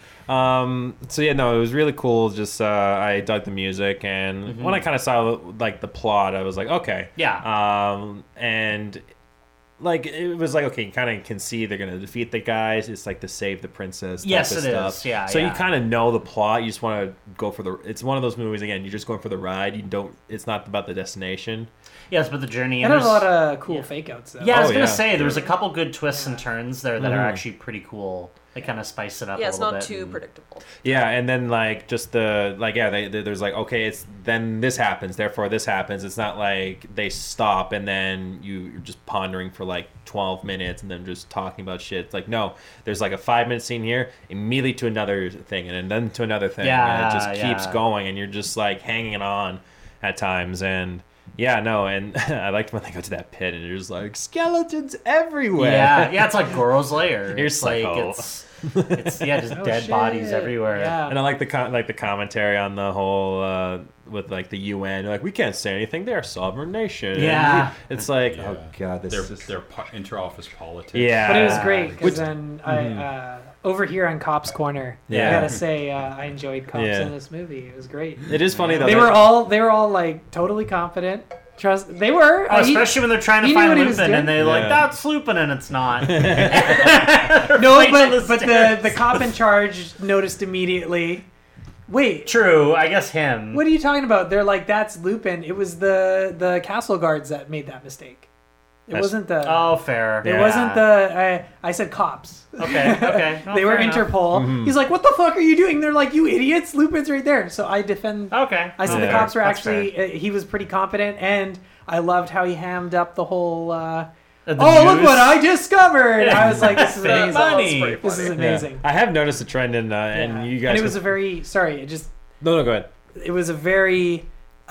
S2: So yeah, no, it was really cool. Just I dug the music, and when I kind of saw like the plot, I was like, okay,
S1: Yeah.
S2: and like it was like, okay, you kind of can see they're gonna defeat the guys. It's like to save the princess. Type
S1: Yes,
S2: of
S1: it
S2: stuff.
S1: is. Yeah,
S2: So
S1: yeah.
S2: you kind of know the plot. You just want to go for the. It's one of those movies again. You're just going for the ride. You don't. It's not about the destination.
S1: Yes, but the journey.
S3: It
S1: and
S3: had a
S1: there's-
S3: lot of cool fake outs though.
S1: Yeah, I was
S2: Oh,
S1: gonna
S2: yeah.
S1: say there was a couple good twists and turns there that are
S2: Mhm.
S1: actually pretty cool. They kind of spice it up.
S5: Yeah,
S1: a
S5: it's
S1: little
S5: not
S1: bit.
S5: too predictable.
S2: Yeah, and then like just the like there's like, okay, it's then this happens, therefore this happens. It's not like they stop and then you're just pondering for like 12 minutes and then just talking about shit. It's like, no, there's like a 5-minute scene here, immediately to another thing, and then to another thing, and it just
S1: Yeah,
S2: keeps
S1: yeah.
S2: going, and you're just like hanging on at times. And yeah, no, and I liked when they go to that pit and there's like skeletons everywhere.
S1: Yeah, yeah, it's like Goro's lair.
S2: You're
S1: It's
S2: just like, oh.
S1: it's yeah, just
S3: Oh,
S1: dead
S3: shit.
S1: bodies everywhere.
S3: Yeah.
S2: And I like the commentary on the whole with like the UN. Like, we can't say anything. They're a sovereign nation.
S1: Yeah.
S2: It's like,
S4: Yeah.
S2: oh god, this is
S4: Their inter-office politics.
S2: yeah.
S3: But it was great
S2: Which-
S3: because then I over here on Cops Corner,
S2: Yeah.
S3: I gotta say I enjoyed Cops
S2: Yeah.
S3: in this movie. It was great.
S2: It is funny though.
S3: They
S2: that-
S3: were all like totally confident. Trust they were.
S1: Oh, especially when they're trying to
S3: he knew
S1: find
S3: what he was
S1: Lupin and
S3: doing.
S1: they're like,
S2: Yeah.
S1: that's Lupin and it's not.
S3: no,
S1: Right to
S3: but the
S1: stairs.
S3: cop in charge noticed immediately. Wait,
S1: True, I guess him.
S3: what are you talking about? They're like, that's Lupin. It was the castle guards that made that mistake. It
S2: That's-
S3: wasn't the.
S1: Oh, fair.
S3: It
S2: Yeah.
S3: wasn't the. I said cops.
S1: Okay, okay. Oh,
S3: They were
S1: fair enough.
S3: Interpol.
S2: Mhm.
S3: He's like, "What the fuck are you doing?" They're like, "You idiots! Lupin's right there." So I defend.
S1: Okay.
S3: I said
S2: Yeah,
S3: the cops were
S1: that's
S3: actually. He was pretty competent, and I loved how he hammed up the whole.
S1: The
S3: Oh, look
S1: news.
S3: what I discovered! I was like, "This is
S1: Fake
S3: amazing.
S1: money.
S3: This is
S2: Yeah.
S3: amazing."
S2: I have noticed a trend in and you guys.
S3: And it was a very sorry. It just
S2: no, go ahead.
S3: it was a very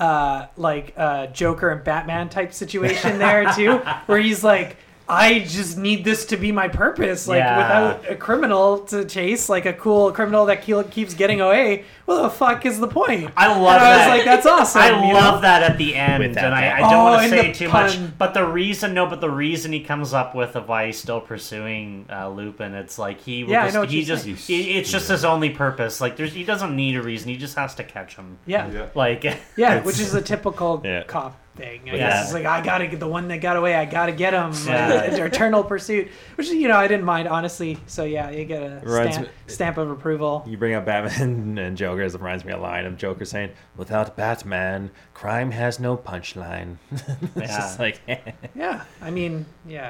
S3: Joker and Batman type situation there too, where he's like, I just need this to be my purpose. Like
S1: Yeah.
S3: without a criminal to chase, like a cool criminal that keeps getting away. What the fuck is the point?
S1: I love
S3: and I
S1: that.
S3: was like, that's awesome.
S1: I
S3: you
S1: love
S3: know?
S1: that at the end,
S2: With that
S1: and I
S2: bit.
S1: don't want
S3: Oh,
S1: to
S3: and
S1: say
S3: the
S1: too
S3: pun.
S1: much. But the reason he comes up with of why he's still pursuing Lupin, it's like he will
S3: Yeah, I
S1: just,
S3: know what
S1: he
S3: you're
S1: just
S3: saying.
S1: it's just his only purpose. Like he doesn't need a reason. He just has to catch him.
S3: Yeah,
S1: Like
S3: which is a typical
S2: Yeah.
S3: cop thing. I
S1: Yeah.
S3: guess it's like I gotta get the one that got away. I gotta get him.
S1: Yeah.
S3: Eternal pursuit, which I didn't mind honestly. So yeah, you get a
S2: Reminds
S3: stamp of approval.
S2: You bring up Batman and Joker. It reminds me of a line of Joker saying, "Without Batman, crime has no punchline." It's
S1: Yeah.
S2: just like,
S3: Yeah, I mean,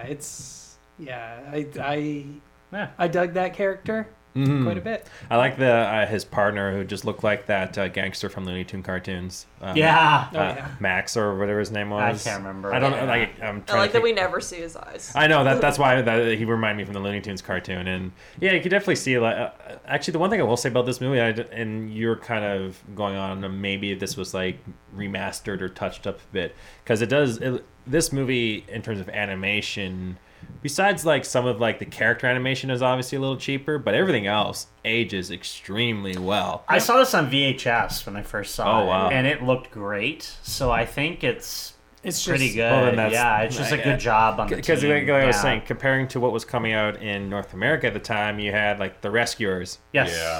S3: I
S1: Yeah.
S3: I dug that character
S2: Mhm.
S3: quite a bit.
S2: I like the his partner who just looked like that gangster from Looney Tune cartoons.
S1: yeah.
S3: Oh, yeah.
S2: Max or whatever his name
S1: I
S2: was.
S1: can't remember.
S2: I don't
S1: Yeah.
S2: like. I'm
S5: I
S2: trying
S5: like
S2: to
S5: that
S2: think.
S5: we never see his eyes.
S2: I know that's why he reminded me from the Looney Tunes cartoon, and yeah, you could definitely see like. Actually, the one thing I will say about this movie, and you're kind of going on, maybe this was like remastered or touched up a bit, because this movie in terms of animation. Besides, like, some of, like, the character animation is obviously a little cheaper, but everything else ages extremely well.
S1: I saw this on VHS when I first saw
S2: Oh,
S1: it,
S2: wow.
S1: and it looked great. So I think it's
S3: It's
S1: pretty
S3: just
S1: good.
S2: Well, then that's-
S1: Yeah, it's just a
S2: I-
S1: good job on the
S2: Because,
S1: team.
S2: like I was
S1: Yeah.
S2: saying, comparing to what was coming out in North America at the time, you had, like, The Rescuers.
S1: Yes.
S4: Yeah.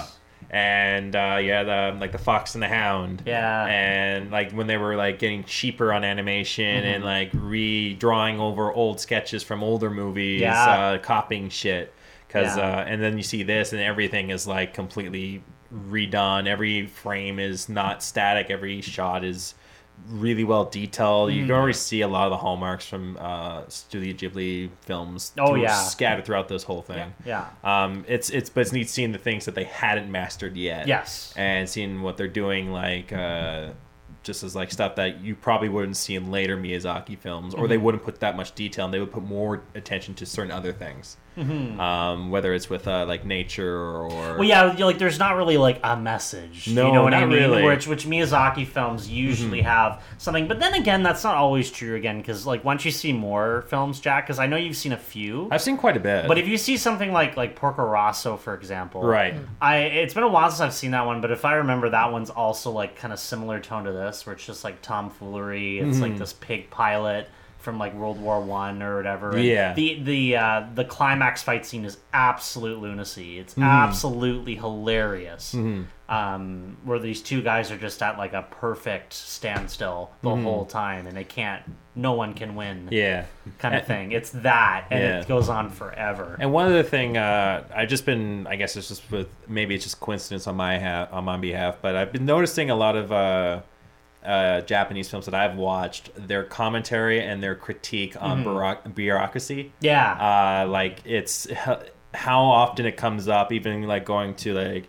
S2: and the Fox and the Hound, and like when they were like getting cheaper on animation and like redrawing over old sketches from older movies, copying shit, and then you see this and everything is like completely redone. Every frame is not static. Every shot is really well detailed. You can already see a lot of the hallmarks from Studio Ghibli films scattered throughout this whole thing. But it's neat seeing the things that they hadn't mastered yet.
S1: Yes.
S2: And seeing what they're doing, like just as like stuff that you probably wouldn't see in later Miyazaki films, or they wouldn't put that much detail, and they would put more attention to certain other things. Whether it's with like nature or
S1: like there's not really like a message.
S2: No,
S1: you know what
S2: not
S1: I mean?
S2: really.
S1: Which Miyazaki films usually have something, but then again, that's not always true. Again, because like once you see more films, Jack, because I know you've seen a few.
S2: I've seen quite a bit.
S1: But if you see something like Porco Rosso, for example,
S2: right?
S1: It's been a while since I've seen that one, but if I remember, that one's also like kind of similar tone to this, where it's just like tomfoolery. It's like this pig pilot from like World War I or whatever. And the climax fight scene is absolute lunacy. It's absolutely hilarious. Where these two guys are just at like a perfect standstill the whole time, and no one can win. Kind of thing. It's that, and it goes on forever.
S2: And one other thing, I guess it's just maybe it's just coincidence on my behalf, but I've been noticing a lot of Japanese films that I've watched, their commentary and their critique on bureaucracy. Like it's how often it comes up, even like going to like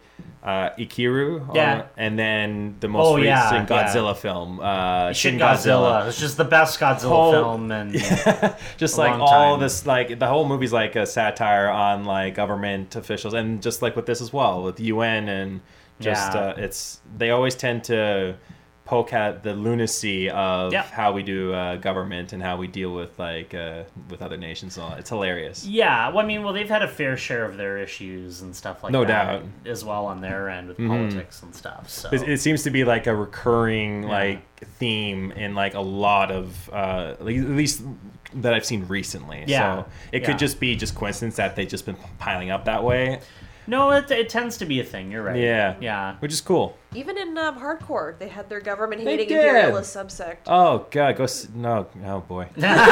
S2: Ikiru, and then the most recent Godzilla film,
S1: Shin Godzilla. It's just the best Godzilla film, and
S2: just like all this, like the whole movie's like a satire on like government officials, and just like with this as well, with UN, and just they always tend to poke at the lunacy of how we do government and how we deal with like with other nations. It's hilarious.
S1: They've had a fair share of their issues and stuff like that.
S2: No doubt.
S1: As well on their end with politics and stuff. So
S2: it seems to be like a recurring like theme in like a lot of at least that I've seen recently. So it could just be coincidence that they've just been piling up that way.
S1: No, it tends to be a thing. You're right.
S2: Yeah. Which is cool.
S5: Even in hardcore, they had their government-hating imperialist subsect.
S2: Oh god, no, oh boy.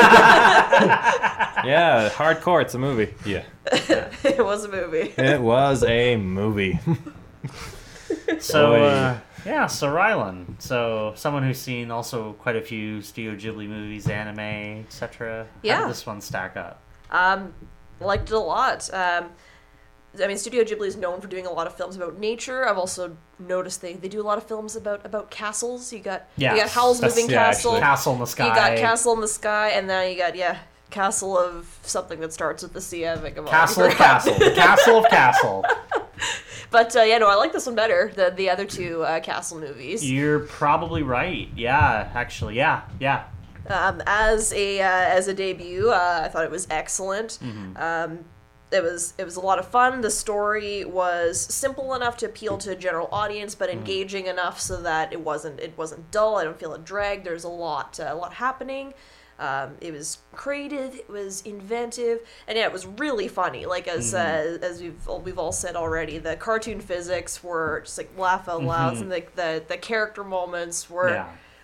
S2: Hardcore. It's a movie. Yeah.
S5: It was a movie.
S2: It was a movie.
S1: So Rylan. So someone who's seen also quite a few Studio Ghibli movies, anime, etc. How did this one stack up?
S5: Liked it a lot. Studio Ghibli is known for doing a lot of films about nature. I've also noticed they do a lot of films about castles. You got Howl's Moving Castle.
S1: Castle in the Sky.
S5: You got Castle in the Sky, and then you got Castle of something that starts with the C.
S1: Castle of Castle. The Castle of Castle.
S5: But I like this one better than the other two Castle movies.
S1: You're probably right. Yeah, actually, yeah.
S5: As a debut, I thought it was excellent. It was a lot of fun. The story was simple enough to appeal to a general audience, but engaging enough so that it wasn't dull. I don't feel it dragged. There's a lot happening. It was creative. It was inventive, and it was really funny. Like as we've all said already, the cartoon physics were just like laugh out loud, and the character moments were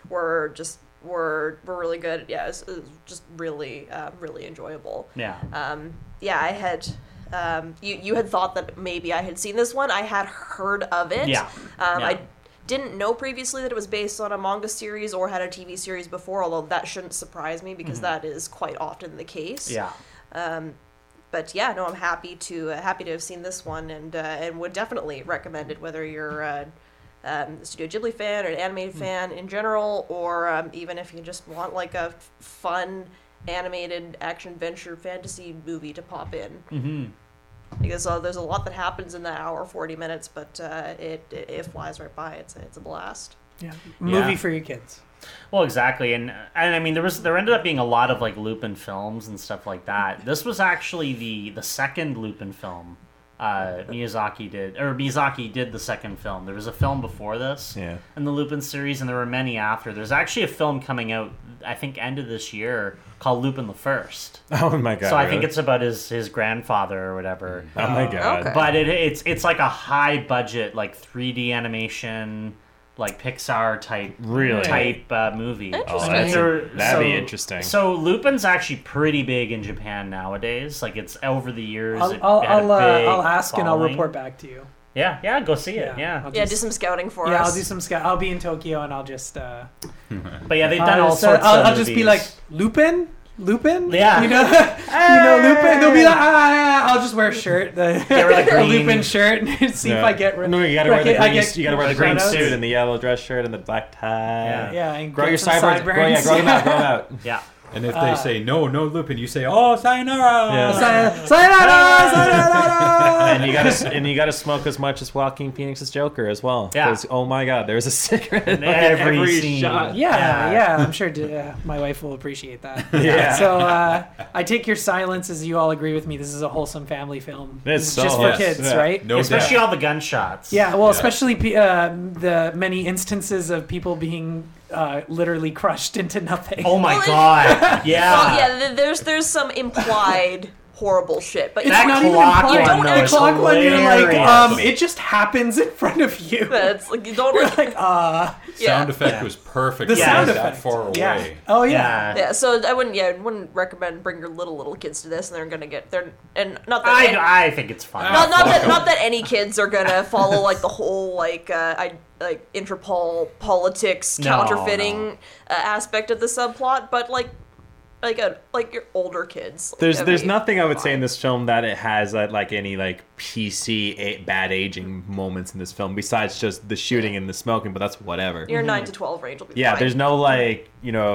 S5: really good. Yeah, it was just really enjoyable. I had you had thought that maybe I had seen this one. I had heard of it. I didn't know previously that it was based on a manga series or had a TV series before, although that shouldn't surprise me because that is quite often the case. But I'm happy to have seen this one and would definitely recommend it, whether you're a Studio Ghibli fan or an animated fan in general, or even if you just want like a fun animated action venture fantasy movie to pop in. Because there's a lot that happens in that hour 40 minutes, but it flies right by. It's a blast.
S3: Movie for your kids.
S1: Well, exactly, and I mean there ended up being a lot of like Lupin films and stuff like that. This was actually the second Lupin film Miyazaki did the second film. There was a film before this in the Lupin series, and there were many after. There's actually a film coming out, I think, end of this year called Lupin the First.
S2: Oh my god!
S1: So I think it's about his grandfather or whatever.
S2: Oh my god!
S5: Okay.
S1: But it's like a high budget, like 3D animation, like Pixar type movie.
S2: That'd be interesting.
S1: So Lupin's actually pretty big in Japan nowadays. Like it's over the years.
S3: I'll ask and I'll report back to you.
S1: Yeah, go see it. Yeah,
S5: do some scouting for us.
S3: Yeah, I'll do some scout. I'll be in Tokyo and I'll just.
S1: But yeah, they've done all sorts.
S3: I'll just be like Lupin.
S1: Yeah,
S3: you know Lupin. They'll be like, I'll just wear a shirt, the Lupin shirt, and see if I get.
S2: No, you gotta wear the green. You gotta wear the green suit and the yellow dress shirt and the black tie.
S3: Yeah, and
S2: grow your sideburns. Grow them out.
S1: Yeah.
S4: And if they say no Lupin, you say, "Oh, sayonara!"
S2: Yeah.
S3: Sayonara.
S2: And you gotta smoke as much as Joaquin Phoenix's Joker as well.
S1: Yeah.
S2: Because oh my god, there's a cigarette in
S1: every scene.
S2: shot.
S3: Yeah. I'm sure my wife will appreciate that.
S2: Yeah.
S3: So I take your silence as you all agree with me. This is a wholesome family film.
S2: It's
S3: just for kids, right?
S4: No
S1: Especially
S4: doubt.
S1: all the gunshots.
S3: Yeah. Well, especially the many instances of people being literally crushed into nothing.
S1: Oh my god. Yeah.
S5: Well, yeah. There's some implied horrible shit, but
S3: It's
S1: That
S3: not even
S1: clock
S3: implied.
S1: one,
S3: The
S1: is
S3: clock one, you're like,
S1: hilarious.
S3: it just happens in front of you.
S5: it's like you don't
S3: You're
S5: like.
S3: like,
S4: Sound effect was perfect.
S3: The sound
S4: that
S3: effect.
S4: far
S3: Yeah.
S4: away.
S3: Oh yeah.
S5: Yeah, so I wouldn't recommend bring your little kids to this, and they're gonna get and not that
S1: I think it's fun.
S5: not that any kids are gonna follow like the whole like Interpol politics counterfeiting aspect of the subplot, but like your older kids.
S2: There's nothing I would say in this film that it has like any like PC bad aging moments in this film besides just the shooting and the smoking, but that's whatever.
S5: Your 9 to 12 range will be
S2: Yeah,
S5: fine.
S2: there's no like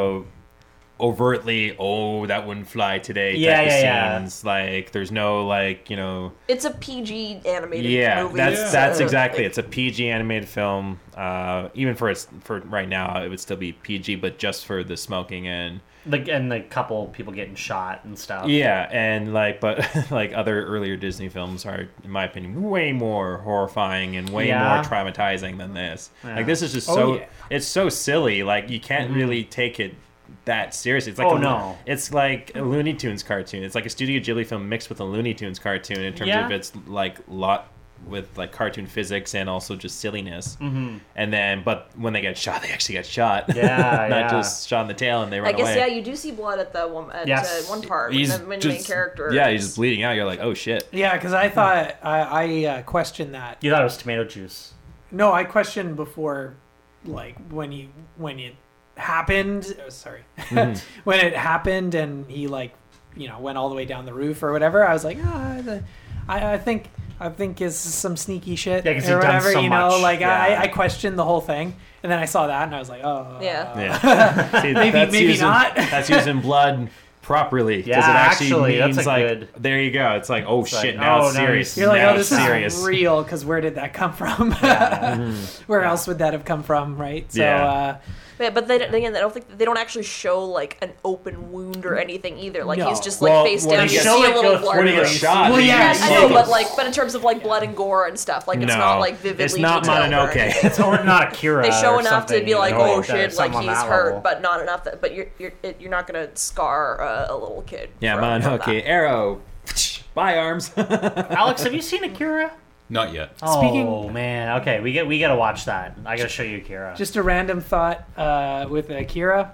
S2: overtly that wouldn't fly today type of scenes. Like there's no like
S5: It's a PG animated movie.
S2: that's exactly it's a PG animated film. Even for right now it would still be PG, but just for the smoking and
S1: the couple people getting shot and stuff.
S2: yeah, and but like other earlier Disney films are, in my opinion, way more horrifying and way more traumatizing than this.
S1: Yeah.
S2: Like this is just it's so silly. Like you can't really take it that seriously. It's like it's like a Looney Tunes cartoon. It's like a Studio Ghibli film mixed with a Looney Tunes cartoon in terms of its like lot with like cartoon physics and also just silliness. Mm-hmm. And then, but when they get shot, they actually get shot.
S1: Yeah,
S2: not just shot in the tail and they run away.
S5: I guess you do see blood at one part.
S2: He's
S5: when the main
S2: just,
S5: character.
S2: Yeah, he's just bleeding out. You're like, oh shit.
S3: Yeah, because I thought I questioned that.
S1: You thought it was tomato juice.
S3: No, I questioned before, like when it happened. Sorry, when it happened and he went all the way down the roof or whatever. I was like, I think is some sneaky shit or whatever.
S1: Much.
S3: I questioned the whole thing, and then I saw that and I was like,
S2: See,
S3: maybe not.
S2: That's using blood properly because it actually means that's good. There you go. It's like shit. Now it's serious.
S3: You're like, this
S2: serious.
S3: is real because where did that come from? Where else would that have come from, right? So.
S5: Yeah, but they don't actually show like an open wound or anything either. Like he's just face down. You see a little blood.
S2: When he gets shot.
S3: Well, yeah,
S5: I know, but in terms of like blood and gore and stuff, like it's not like vividly.
S2: It's not Mononoke.
S1: It's not Akira.
S5: They show enough to be like, shit, like he's hurt,
S1: level.
S5: but not enough that. But you're not gonna scar a little kid.
S2: Yeah, Mononoke. Arrow. Bye, arms.
S1: Alex, have you seen Akira?
S4: Not yet.
S1: Oh man, okay, we gotta watch that. I gotta show you Akira.
S3: Just a random thought with Akira.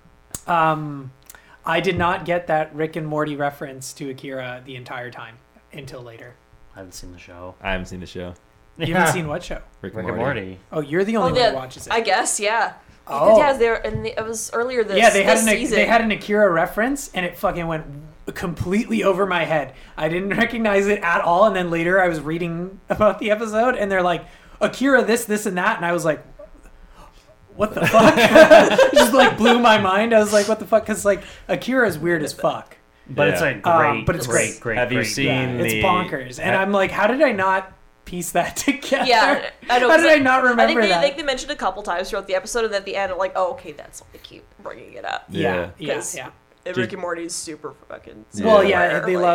S3: I did not get that Rick and Morty reference to Akira the entire time until later.
S1: I haven't seen the show.
S2: I haven't seen the show.
S3: You haven't seen what show?
S2: Rick
S1: and Morty.
S3: Oh, you're the only one who watches it.
S5: I guess, yeah.
S3: Oh.
S5: Yeah, it was earlier this season.
S3: They had an Akira reference, and it fucking went completely over my head. I didn't recognize it at all, and then later I was reading about the episode, and they're like, Akira this, and that, and I was like, what the fuck? It just like blew my mind. I was like, what the fuck? Because like Akira is weird as fuck.
S1: But it's like great.
S3: But it's great.
S2: Have you seen
S3: it's bonkers. And I'm like, how did I not piece that together?
S5: Yeah, I know.
S3: How did I not remember
S5: that?
S3: I
S5: think they mentioned a couple times throughout the episode, and at the end, I'm like, okay, that's why they keep bringing it up.
S3: Yeah.
S5: Rick and Morty's super fucking.
S3: Well, yeah, they love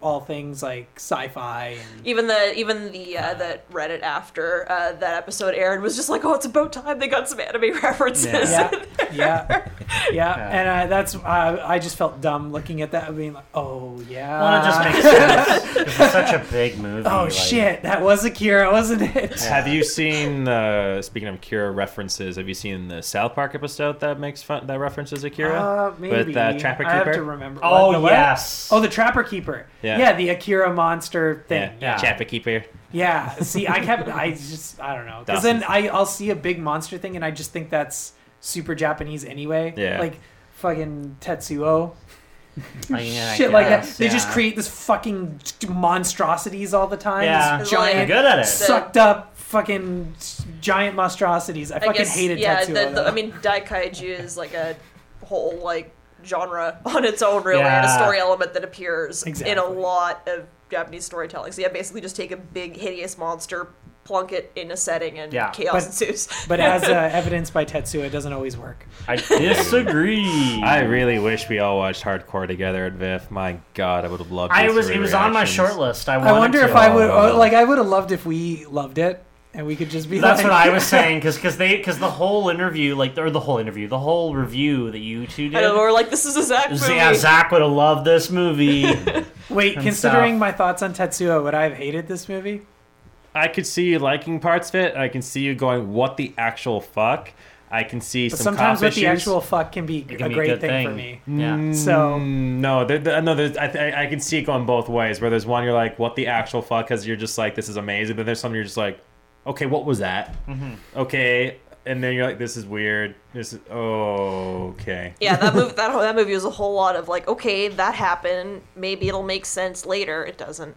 S3: all things like sci-fi. And...
S5: Even the Reddit after that episode aired was just like, oh, it's about time they got some anime references.
S3: Yeah. And I just felt dumb looking at that, being like, oh yeah.
S1: Well, it just makes sense. It's such a big movie.
S3: Oh shit, that was Akira, wasn't it?
S2: Yeah. Have you seen speaking of Akira references? Have you seen the South Park episode that references Akira?
S3: Maybe.
S2: With Trapper Keeper?
S3: I have to remember.
S1: Oh, yes.
S3: Oh, the Trapper Keeper. Yeah, the Akira monster thing.
S2: Yeah. Trapper Keeper.
S3: Yeah. See, I don't know. Because then I'll see a big monster thing and I just think that's super Japanese anyway.
S2: Yeah.
S3: Like fucking Tetsuo.
S1: Shit
S3: like that. They just create this fucking monstrosities all the time.
S1: Yeah.
S3: This giant,
S1: you're good at it.
S3: Sucked up fucking giant monstrosities. I fucking hated Tetsuo.
S5: I mean, Daikaiju is like a whole like genre on its own, really, and a story element that appears in a lot of Japanese storytelling. So basically just take a big hideous monster, plunk it in a setting, and chaos ensues.
S3: But as evidenced by Tetsuo, it doesn't always work.
S1: I disagree.
S2: I really wish we all watched Hardcore together at VIF. My God, I would have loved it.
S1: It was on my short list. I
S3: wonder if I would I would have loved if we loved it. And we could just be
S1: That's what I was saying, because the whole interview, the whole review that you two did.
S5: I know, we're like, this is a Zach movie.
S1: Yeah, Zach would have loved this movie.
S3: Wait, considering my thoughts on Tetsuo, would I have hated this movie?
S2: I could see you liking parts of it. I can see you going, what the actual fuck? I can see some
S3: sometimes what
S2: issues.
S3: The actual fuck can be a great thing for me.
S1: Yeah.
S3: So
S2: I can see it going both ways. Where there's one you're like, what the actual fuck? Because you're just like, this is amazing. But there's some you're just like, okay, what was that? Mm-hmm. Okay, and then you're like, this is weird. This is okay.
S5: Yeah, that movie was a whole lot of like, okay, that happened. Maybe it'll make sense later. It doesn't.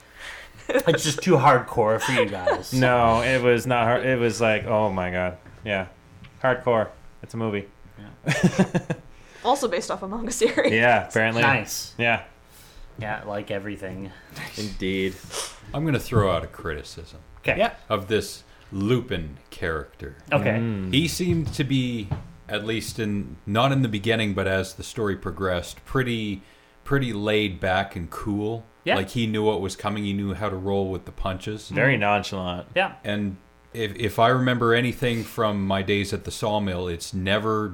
S1: It's just too hardcore for you guys.
S2: No, it was not hard. It was like, oh my God, yeah, hardcore. It's a movie.
S1: Yeah.
S5: Also based off a manga series.
S2: Yeah, apparently.
S1: Nice.
S2: Yeah.
S1: Yeah, like everything.
S2: Indeed.
S4: I'm going to throw out a criticism.
S1: Okay.
S3: Yeah.
S4: Of this Lupin character.
S1: Okay.
S4: He seemed to be, at least not in the beginning, but as the story progressed, pretty laid back and cool.
S1: Yeah.
S4: Like he knew what was coming. He knew how to roll with the punches.
S2: Very nonchalant.
S1: Yeah.
S4: And if I remember anything from my days at the sawmill, it's never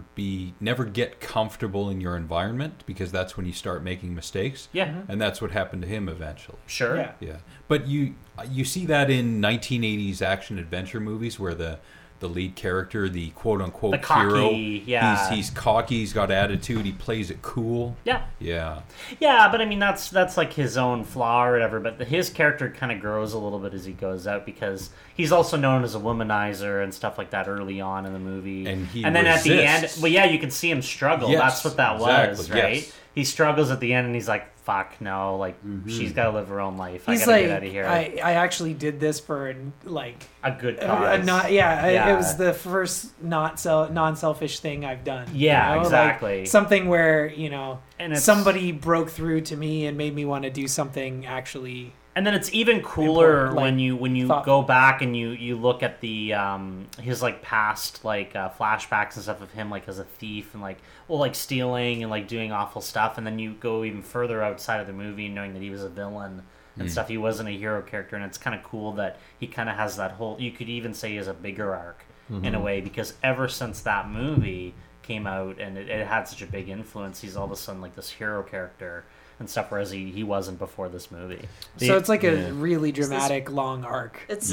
S4: get comfortable in your environment, because that's when you start making mistakes.
S1: Yeah.
S4: And that's what happened to him eventually.
S1: Sure.
S4: Yeah. But you see that in 1980s action adventure movies where the lead character, the quote unquote
S1: the cocky,
S4: hero,
S1: yeah.
S4: he's cocky, he's got attitude, he plays it cool.
S1: Yeah.
S4: Yeah.
S1: Yeah, but I mean that's like his own flaw or whatever, but his character kind of grows a little bit as he goes out, because he's also known as a womanizer and stuff like that early on in the movie.
S4: And
S1: then at the end, well, yeah, you can see him struggle.
S4: Yes,
S1: that's what that was, right?
S4: Yes.
S1: He struggles at the end and he's like, fuck no, like she's got to live her own life.
S3: He's
S1: I got to
S3: like,
S1: get out of here.
S3: I actually did this for like
S1: a good cause.
S3: It was the first non-selfish thing I've done.
S1: Yeah, exactly.
S3: Like something where,
S1: and
S3: somebody broke through to me and made me want to do something actually.
S1: And then it's even cooler
S3: like,
S1: when you go back and you look at the his like past like flashbacks and stuff of him like as a thief and like stealing and like doing awful stuff, and then you go even further outside of the movie knowing that he was a villain and stuff. He wasn't a hero character, and it's kind of cool that he kind of has that whole, you could even say, is a bigger arc in a way, because ever since that movie came out and it had such a big influence, he's all of a sudden like this hero character and stuff, whereas he wasn't before this movie.
S3: So it's like a really dramatic long arc.
S5: It's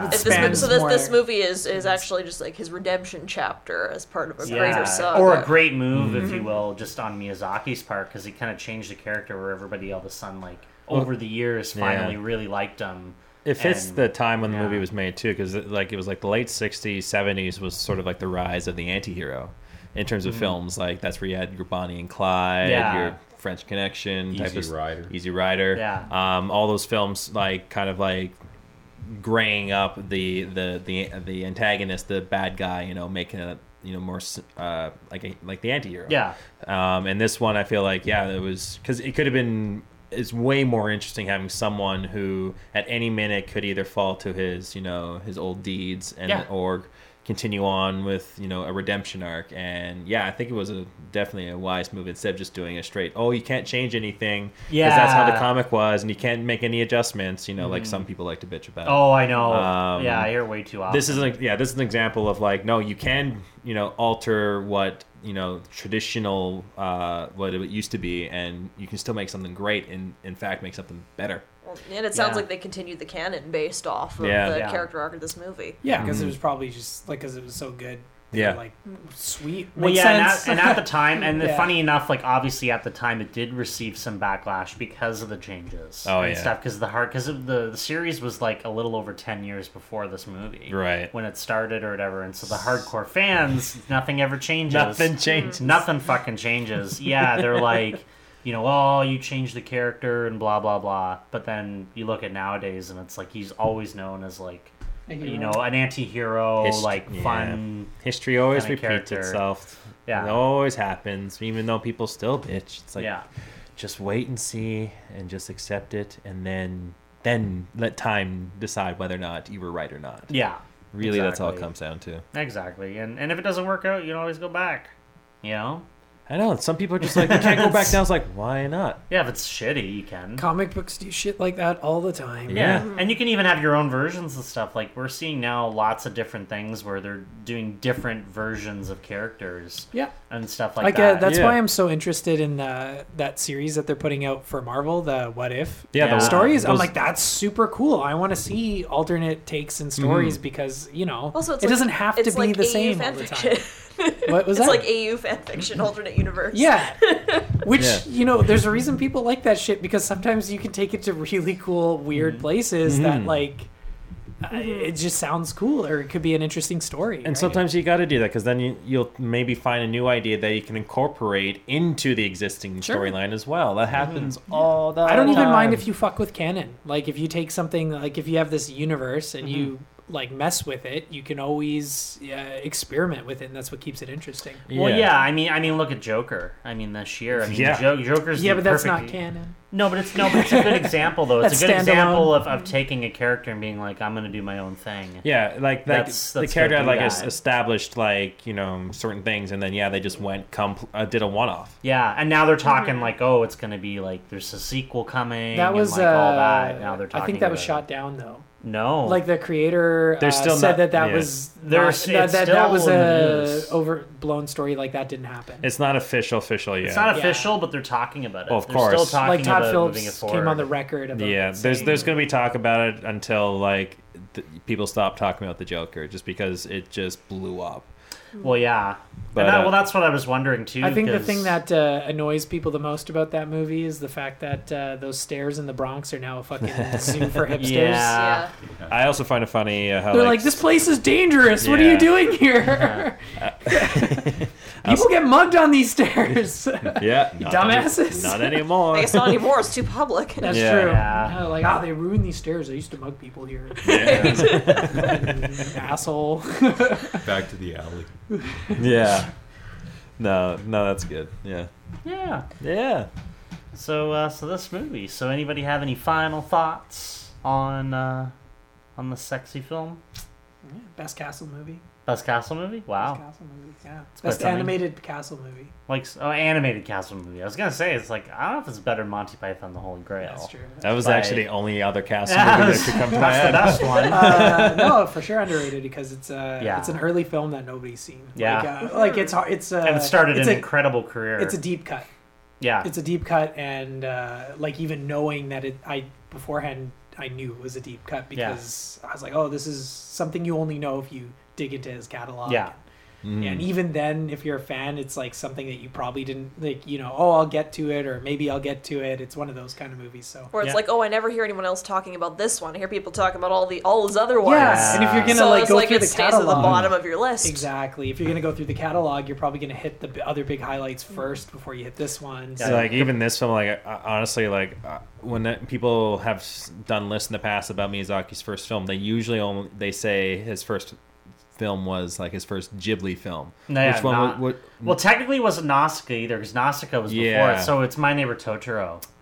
S3: this
S5: movie is actually just like his redemption chapter as part of a greater saga.
S1: Or a great move, if you will, just on Miyazaki's part, because he kind of changed the character where everybody all of a sudden like over the years finally really liked him.
S2: It fits the time when the movie was made too, because it was like the late 60s, 70s was sort of like the rise of the anti-hero in terms of films. Like that's where you had your Bonnie and Clyde, your French Connection, Easy Rider.
S1: Yeah.
S2: All those films like kind of like graying up the antagonist, the bad guy, making it more like the anti-hero.
S1: Yeah.
S2: And this one I feel like it was, because it could have been. It's way more interesting having someone who at any minute could either fall to his his old deeds or continue on with, you know, a redemption arc. And yeah, I think it was definitely a wise move instead of just doing a straight, oh, you can't change anything because that's how the comic was and you can't make any adjustments, you know, like some people like to bitch about.
S1: Oh, I know. I hear way too often.
S2: This is an example of like, no, you can, you know, alter what, you know, traditional what it used to be, and you can still make something great and in fact make something better.
S5: And it sounds like they continued the canon based off of the character arc of this movie.
S3: Yeah, because it was probably just like because it was so good.
S2: Yeah,
S3: like sweet.
S1: Well, yeah, and at the time, and funny enough, like obviously at the time, it did receive some backlash because of the changes and stuff. Because the series was like a little over 10 years before this movie,
S2: right,
S1: when it started or whatever. And so the hardcore fans, nothing ever changes.
S2: Nothing changes.
S1: Nothing fucking changes. Yeah, they're like, you know, oh, you changed the character and blah blah blah. But then you look at nowadays, and it's like he's always known as like, you know, an anti-hero, fun.
S2: History always repeats itself.
S1: Yeah,
S2: it always happens, even though people still bitch. It's like, just wait and see, and just accept it, and then let time decide whether or not you were right or not.
S1: Yeah,
S2: really, that's all it comes down to.
S1: Exactly, and if it doesn't work out, you can always go back. You know.
S2: I know. Some people are just like, you can't go back down. It's like, why not?
S1: Yeah, if it's shitty, you can.
S3: Comic books do shit like that all the time.
S1: Yeah. And you can even have your own versions of stuff. Like, we're seeing now lots of different things where they're doing different versions of characters.
S3: Yeah.
S1: And stuff like that.
S3: That's why I'm so interested in that series that they're putting out for Marvel, the What If stories. I'm like, that's super cool. I want to see alternate takes and stories because, you know,
S5: also,
S3: it doesn't have to be the same all the time. What was that?
S5: It's like AU fanfiction, alternate universe.
S3: Yeah. Which, you know, there's a reason people like that shit because sometimes you can take it to really cool, weird places that, like, it just sounds cool or it could be an interesting story.
S2: And sometimes you got to do that because then you'll maybe find a new idea that you can incorporate into the existing storyline as well. That happens all the time.
S3: I don't even mind if you fuck with canon. Like, if you take something, like, if you have this universe and you like mess with it, you can always experiment with it, and that's what keeps it interesting.
S1: Well, I mean, look at Joker. I mean, this year, Joker's
S3: but that's not canon.
S1: No, but it's a good example though. It's a good example of taking a character and being like, I'm going to do my own thing.
S2: Yeah, like that's the character had like established like, you know, certain things, and then they just went did a one-off.
S1: Yeah, and now they're talking like, oh, it's going to be like there's a sequel coming. That was and, like, all that. Now they're talking.
S3: I think that was shot down though.
S1: No,
S3: like the creator said that was a overblown story. Like that didn't happen.
S2: It's not official yet.
S1: It's not official, but they're talking about it.
S2: Well, of course,
S1: still talking
S3: like Todd
S1: about
S3: Phillips
S1: moving it forward.
S3: came on the record. About
S2: there's going to be talk about it until like people stop talking about the Joker, just because it just blew up.
S1: Well, yeah. But that's what I was wondering too.
S3: I think the thing that annoys people the most about that movie is the fact that those stairs in the Bronx are now a fucking zoo for hipsters.
S5: Yeah.
S2: I also find it funny how
S3: they're like, this place is dangerous. What are you doing here? People get mugged on these stairs.
S2: Yeah,
S3: dumbasses.
S2: Not anymore.
S5: I guess not anymore. It's too public.
S3: That's true. Yeah. Like, they ruined these stairs. I used to mug people here. Asshole.
S4: Back to the alley.
S2: Yeah. No, that's good. Yeah.
S1: Yeah. So this movie. So anybody have any final thoughts on the sexy film?
S3: Yeah, best castle movie.
S1: Best castle movie? Wow.
S3: Best castle movie. Yeah. Best animated castle movie.
S1: Like animated castle movie. I was gonna say it's like I don't know if it's better than Monty Python: The Holy Grail.
S3: That's true.
S2: That was actually the only other castle movie that could come to my head.
S1: That's the best one.
S3: No, for sure underrated because it's an early film that nobody's seen.
S1: Yeah.
S3: Like it's hard. It's
S1: and it started an incredible career.
S3: It's a deep cut.
S1: Yeah.
S3: It's a deep cut, and like even knowing that beforehand I knew it was a deep cut because I was like, oh, this is something you only know if you dig into his catalog.
S1: Yeah.
S3: And even then, if you're a fan, it's like something that you probably didn't like. You know, I'll get to it, or maybe I'll get to it. It's one of those kind of movies. So,
S5: or it's like, I never hear anyone else talking about this one. I hear people talking about all those other ones.
S3: Yeah, and if you're gonna go through the catalog,
S5: at the bottom of your list.
S3: Exactly. If you're gonna go through the catalog, you're probably gonna hit the other big highlights first before you hit this one.
S2: So like even this film, like honestly, like when people have done lists in the past about Miyazaki's first film, they usually they say his first film was like his first Ghibli film.
S1: Which one? Well, technically it wasn't Nausicaa either, because Nausicaa was before it, so it's My Neighbor Totoro.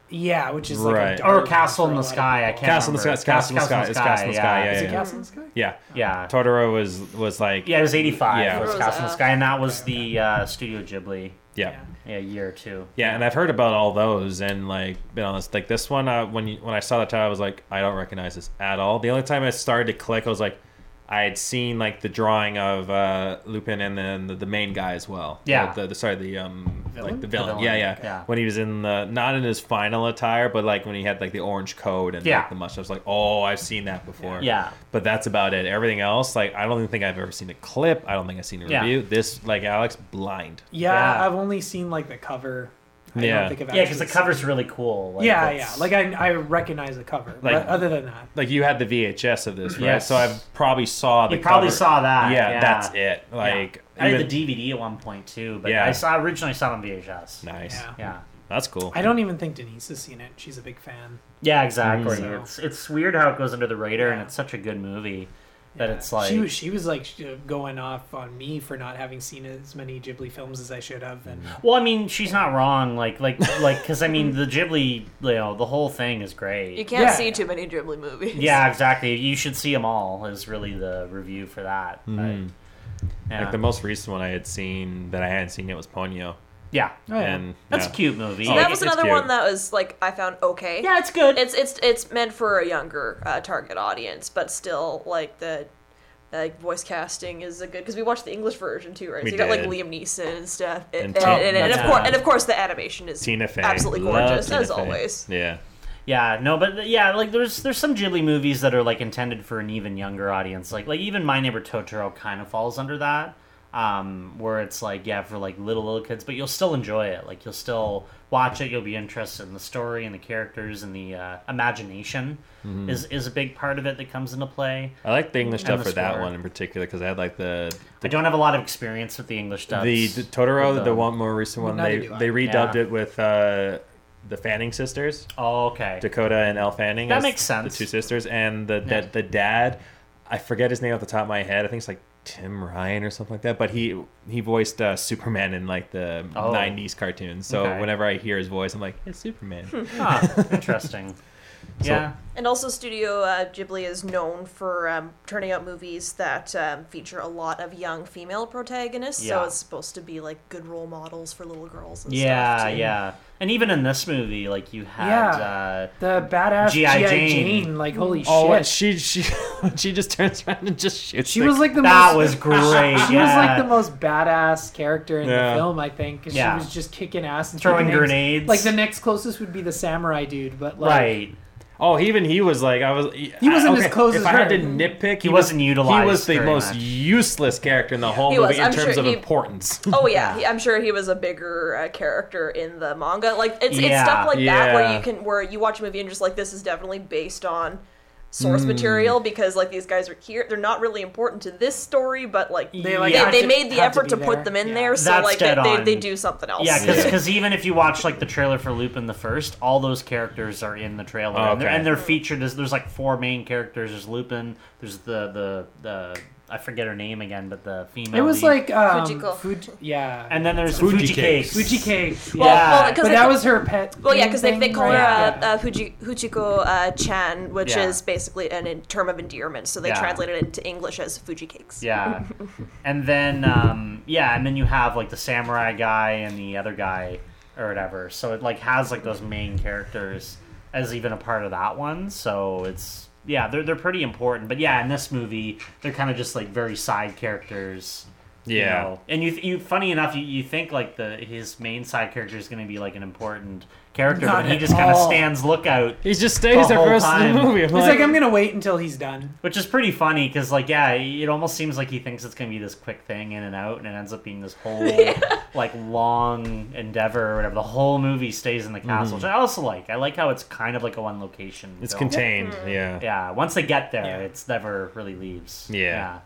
S3: Yeah, which is
S2: Right.
S3: like a dark
S1: Or Castle
S3: one
S1: in
S3: for
S1: the
S3: a lot of
S1: Sky. I
S3: people.
S1: can't
S2: Castle in the
S1: remember.
S2: Sky. Castle in the Sky. It's Castle in the Sky.
S3: Is it
S2: Yeah.
S3: Castle in the Sky?
S2: Yeah.
S1: Yeah.
S2: Totoro was like.
S1: Yeah, it was 85.
S2: Yeah.
S1: It was
S5: It was,
S1: Castle in the Sky, and that was the Studio Ghibli.
S2: Yeah.
S1: Yeah, year or two.
S2: Yeah, and I've heard about all those, and like, be honest, like this one, when I saw the title, I was like, I don't recognize this at all. The only time I started to click, I was like, I had seen like the drawing of Lupin and then the main guy as well.
S1: Yeah.
S2: The like the villain.
S1: villain.
S2: Yeah. When he was in not in his final attire, but like when he had like the orange coat and like the mustache. I was like, oh, I've seen that before.
S1: Yeah.
S2: But that's about it. Everything else, like, I don't even think I've ever seen a clip. I don't think I've seen a review. This, like Alex, blind.
S3: Yeah, I've only seen like the cover. I don't think I've
S1: Yeah, because the
S3: actually
S1: cover's really cool. Like,
S3: yeah. Like I recognize the cover,
S2: Like-
S3: but other than that,
S2: Like, you had the VHS of this, right?
S1: Yes.
S2: So I probably saw the
S1: You probably
S2: cover.
S1: saw that.
S2: Yeah, that's it. Like,
S1: I
S2: even-
S1: had the DVD at one point too, but
S2: Yeah.
S1: I originally saw it on VHS.
S2: Nice.
S3: yeah.
S1: Yeah.
S2: That's cool.
S3: I don't even think Denise has seen it. She's a big fan.
S1: Yeah, exactly.
S3: So-
S1: It's weird how it goes under the radar, and
S3: Yeah.
S1: it's such a good movie that
S3: Yeah.
S1: it's like
S3: she was like going off on me for not having seen as many Ghibli films as I should have, and
S1: Well, I mean, she's not wrong. Like, because I mean, the Ghibli, the whole thing is great.
S5: You can't
S3: Yeah.
S5: see too many Ghibli movies.
S1: Yeah, exactly. You should see them all. Is really the review for that.
S2: Mhm.
S1: Yeah.
S2: Like, the most recent one I had seen that I hadn't seen yet was Ponyo.
S1: Yeah,
S3: oh, yeah.
S2: And
S1: that's
S2: yeah.
S1: a cute movie.
S5: So
S2: Oh,
S5: that was
S2: it's
S5: another
S2: cute.
S5: one that was like I found okay.
S1: Yeah, it's good.
S5: It's meant for a younger target audience, but still like the voice casting is a good because we watched the English version too, right?
S2: We
S5: So you got like
S2: did.
S5: Liam Neeson and stuff,
S2: And
S5: and of course the animation is
S2: Tina Fey.
S5: absolutely
S2: Love
S5: gorgeous
S2: Tina
S5: as
S2: Fey.
S5: always.
S2: Yeah.
S1: Yeah, no, but yeah, like there's some Ghibli movies that are like intended for an even younger audience. Like even My Neighbor Totoro kind of falls under that, where it's like for like little kids, but you'll still enjoy it. Like you'll still watch it. You'll be interested in the story and the characters and the imagination is a big part of it that comes into play.
S2: I like the English
S1: And
S2: dub
S1: the
S2: for that
S1: score.
S2: one in particular because I had like the
S1: I don't have a lot of experience with the English dubs.
S2: the Totoro,
S1: with
S2: the one more recent one.
S3: Neither
S2: They
S3: do I.
S2: they redubbed
S1: Yeah.
S2: it with the Fanning sisters,
S1: Oh, okay.
S2: Dakota and Elle Fanning.
S1: That
S2: as
S1: makes sense.
S2: The two sisters and the dad. I forget his name off the top of my head. I think it's like Tim Ryan or something like that. But he voiced Superman in like the
S1: Oh.
S2: 90s cartoons. So
S1: Okay.
S2: whenever I hear his voice, I'm like, it's Superman.
S1: Huh, interesting. Yeah.
S5: And also, Studio Ghibli is known for turning out movies that feature a lot of young female protagonists.
S1: Yeah.
S5: So it's supposed to be like good role models for little girls and
S1: Yeah,
S5: stuff. Too.
S1: yeah. And even in this movie, like you had
S3: the badass
S1: G.I.
S3: G.I.
S1: Jane.
S3: Jane. Like holy
S2: Oh,
S3: shit,
S2: she just turns around and just shoots.
S3: she was like the
S1: that
S3: most.
S1: was great.
S3: She was like the most badass character in
S2: Yeah.
S3: the film, I think. 'Cause
S1: Yeah.
S3: She was just kicking ass and
S1: Throwing
S3: taking names.
S1: grenades.
S3: Like the next closest would be the samurai dude, but like,
S1: right.
S2: Oh, he was like
S3: He wasn't as close
S2: if
S3: as
S2: I had
S3: her.
S2: to nitpick,
S1: He wasn't utilized
S2: He was the
S1: very
S2: most
S1: much.
S2: useless character in the whole
S5: He
S2: movie
S5: was.
S2: in
S5: I'm
S2: terms
S5: sure
S2: of
S5: he-
S2: importance.
S5: Oh yeah, I'm sure he was a bigger character in the manga. Like it's
S1: Yeah.
S5: stuff like that
S2: Yeah.
S5: where you watch a movie and you're just like this is definitely based on source material because like these guys are here. They're not really important to this story, but like
S3: They, like,
S1: Yeah.
S3: had
S5: they
S3: to-
S5: made the
S3: had
S5: effort to
S3: be
S5: put
S3: there.
S5: them in
S3: Yeah.
S5: there, so
S1: That's
S5: like
S1: dead
S5: they
S1: on.
S5: do something else.
S1: Yeah, because even if you watch like the trailer for Lupin the First, all those characters are in the trailer,
S2: Oh,
S1: and,
S2: okay.
S1: they're featured as there's like four main characters. There's Lupin. There's the I forget her name again, but the female.
S3: It was
S1: lead.
S3: like
S5: Fujiko.
S3: yeah,
S1: and then there's
S4: Fuji
S1: Fuji
S4: Cakes.
S1: Cakes.
S3: Fuji Cake.
S5: Well,
S1: Yeah.
S5: 'cause
S3: but
S5: they-
S3: that was her pet.
S5: Well, yeah,
S3: name
S5: because they
S3: thing,
S5: call
S3: right?
S5: her Fujiko Chan, which
S1: Yeah.
S5: is basically a term of endearment. So they
S1: Yeah.
S5: translated it into English as Fuji Cakes.
S1: Yeah, and then and then you have like the samurai guy and the other guy or whatever. So it like has like those main characters as even a part of that one. So it's they're pretty important. But yeah, in this movie they're kind of just like very side characters. You
S2: Yeah.
S1: know? And you funny enough, you think like his main side character is going to be like an important character,
S3: Not
S1: but he
S3: at
S1: just kind of
S3: all.
S1: stands lookout.
S2: He just stays
S1: The
S2: there for the
S1: whole
S2: rest of
S1: time.
S2: the movie. I'm
S3: It's like I'm gonna wait until he's done.
S1: Which is pretty funny because, like, yeah, it almost seems like he thinks it's going to be this quick thing in and out, and it ends up being this whole, like, long endeavor or whatever. The whole movie stays in the castle, which I also like. I like how it's kind of like a one location.
S2: it's
S1: film.
S2: contained. Yeah.
S1: Yeah, once they get there,
S3: Yeah.
S1: it's never really leaves.
S2: Yeah.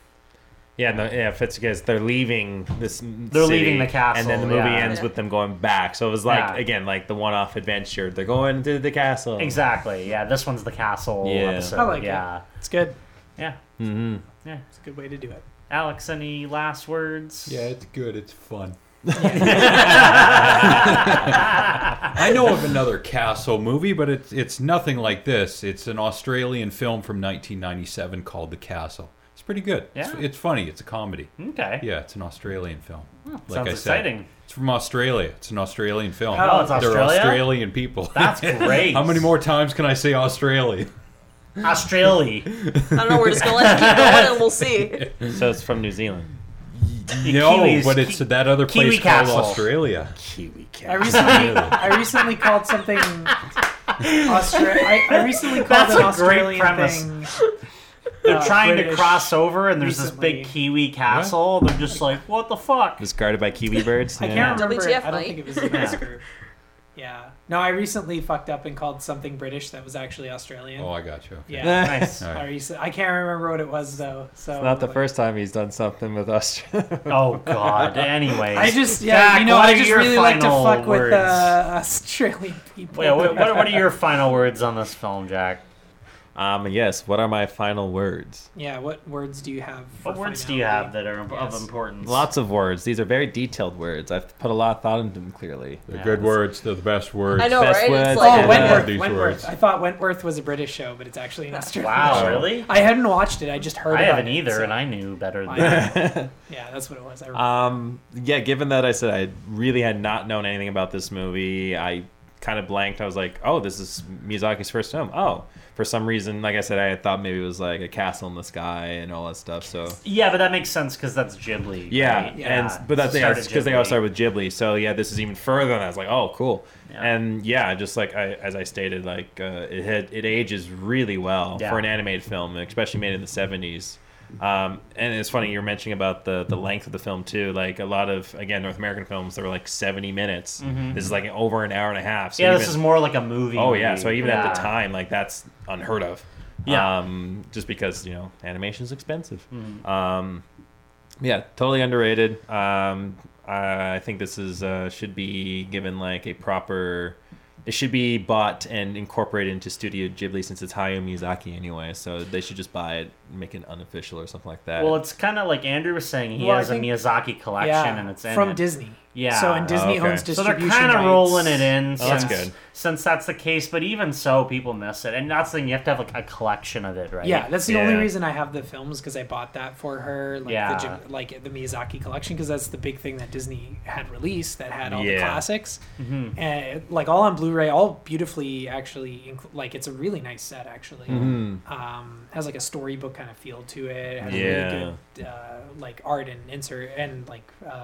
S2: Yeah, no, yeah, if it's because they're leaving this
S1: They're
S2: city,
S1: leaving the castle,
S2: and then the movie
S1: yeah.
S2: ends with them going back. So it was like,
S1: Yeah.
S2: again, like the one-off adventure. They're going to the castle.
S1: Exactly. Yeah, this one's the castle
S2: Yeah.
S1: episode.
S3: I like
S1: yeah.
S3: it. It's good.
S1: Yeah.
S2: Mm-hmm.
S1: Yeah.
S3: It's a good way to do it.
S1: Alex, any last words?
S4: Yeah, it's good. It's fun. I know of another castle movie, but it's nothing like this. It's an Australian film from 1997 called The Castle. It's pretty good.
S1: Yeah.
S4: It's funny. It's a comedy.
S1: Okay.
S4: Yeah, it's an Australian film.
S1: Sounds exciting.
S4: It's from Australia. It's an Australian film.
S1: Oh, it's Australia?
S4: They're Australian people.
S1: That's great.
S4: How many more times can I say Australia?
S1: Australia.
S5: I don't know. We're just gonna let it keep going, and we'll see.
S2: So it's from New Zealand.
S4: No,
S1: Kiwis,
S4: but it's that other place
S1: Kiwi
S4: called
S1: Castle.
S4: Australia.
S2: Kiwi
S3: I recently called something I recently called
S1: That's
S3: an
S1: a great
S3: Australian
S1: premise.
S3: thing.
S1: They're trying to
S3: British
S1: cross over, and there's
S3: recently.
S1: this big Kiwi castle. They're just like, what the fuck?
S2: It's guarded by kiwi birds.
S3: I can't remember.
S5: WTF,
S3: I don't
S5: mate.
S3: think it was the Oscar. Yeah. No, I recently fucked up and called something British that was actually Australian.
S4: Oh, I got you. Okay.
S3: Yeah.
S1: Nice.
S4: All right.
S3: I can't remember what it was though. So
S2: It's not the first time he's done something with Australia.
S1: Oh God. Anyways,
S3: I just
S1: Jack, what
S3: I
S1: are
S3: just
S1: your
S3: really like to
S1: final
S3: fuck with
S1: words?
S3: Australian people.
S1: Wait, what are your final words on this film, Jack?
S2: Yes. What are my final words?
S3: Yeah, what words do you have? For
S1: What words do you
S3: finality?
S1: have that are
S3: Yes.
S1: of importance?
S2: Lots of words. These are very detailed words. I've put a lot of thought into them. Clearly.
S4: They're
S1: Yeah,
S4: good
S1: that's-
S4: words. They're the best words.
S5: I know,
S2: Best
S5: right?
S2: words.
S5: It's
S3: Oh,
S5: like
S3: Wentworth.
S4: these
S3: Wentworth.
S4: words.
S3: I thought Wentworth was a British show, but it's actually an Australian
S1: Wow,
S3: show.
S1: really?
S3: I hadn't watched it. I just heard
S1: I
S3: about
S1: haven't
S3: it,
S1: either,
S3: so-
S1: and I knew better than
S3: I-
S1: that.
S3: Yeah, that's what it was. I remember.
S2: Yeah, given that I said I really had not known anything about this movie, I kind of blanked. I was like, oh, this is Miyazaki's first film. Oh, for some reason, like I said, I thought maybe it was like a castle in the sky and all that stuff. So
S1: Yeah, but that makes sense because that's Ghibli.
S2: yeah,
S1: right?
S2: but that's
S1: It started
S2: because they all
S1: Ghibli.
S2: started with Ghibli. So yeah, this is even further. And I was like, oh, cool.
S1: Yeah.
S2: And yeah, just like as I stated, like it ages really well
S1: Yeah.
S2: for an animated film, especially made in the 70s. And it's funny you're mentioning about the length of the film too. Like a lot of North American films, they were like 70 minutes. This is like over an hour and a half. So
S1: Yeah,
S2: even,
S1: this is more like a movie.
S2: oh yeah. So even at
S1: Yeah.
S2: the time, like that's unheard of.
S1: Yeah.
S2: Just because animation is expensive.
S1: Mm-hmm.
S2: Yeah, totally underrated. I think this is should be given like a proper. It should be bought and incorporated into Studio Ghibli since it's Hayao Miyazaki anyway. So they should just buy it, and make it unofficial or something like that.
S1: Well, it's kind of like Andrew was saying. He
S3: Well,
S1: has
S3: I
S1: a
S3: think-
S1: Miyazaki collection,
S3: yeah,
S1: and it's in
S3: from
S1: it.
S3: Disney.
S1: Yeah.
S3: So and Disney
S2: okay.
S3: owns
S1: So
S3: distribution
S1: they're kind of
S3: rights.
S1: rolling it in
S2: that's
S1: since,
S2: good.
S1: since that's the case. But even so, people miss it, and that's the thing. You have to have like a collection of it, right?
S3: Yeah, that's the only
S2: Yeah.
S3: reason I have the films because I bought that for her, like
S1: Yeah.
S3: the Miyazaki collection, because that's the big thing that Disney had released that had all the
S2: Yeah.
S3: classics,
S1: Mm-hmm.
S3: and like all on Blu-ray, all beautifully actually. Like it's a really nice set actually. Has like a storybook kind of feel to it. Has
S2: Yeah.
S3: really good like art and insert and like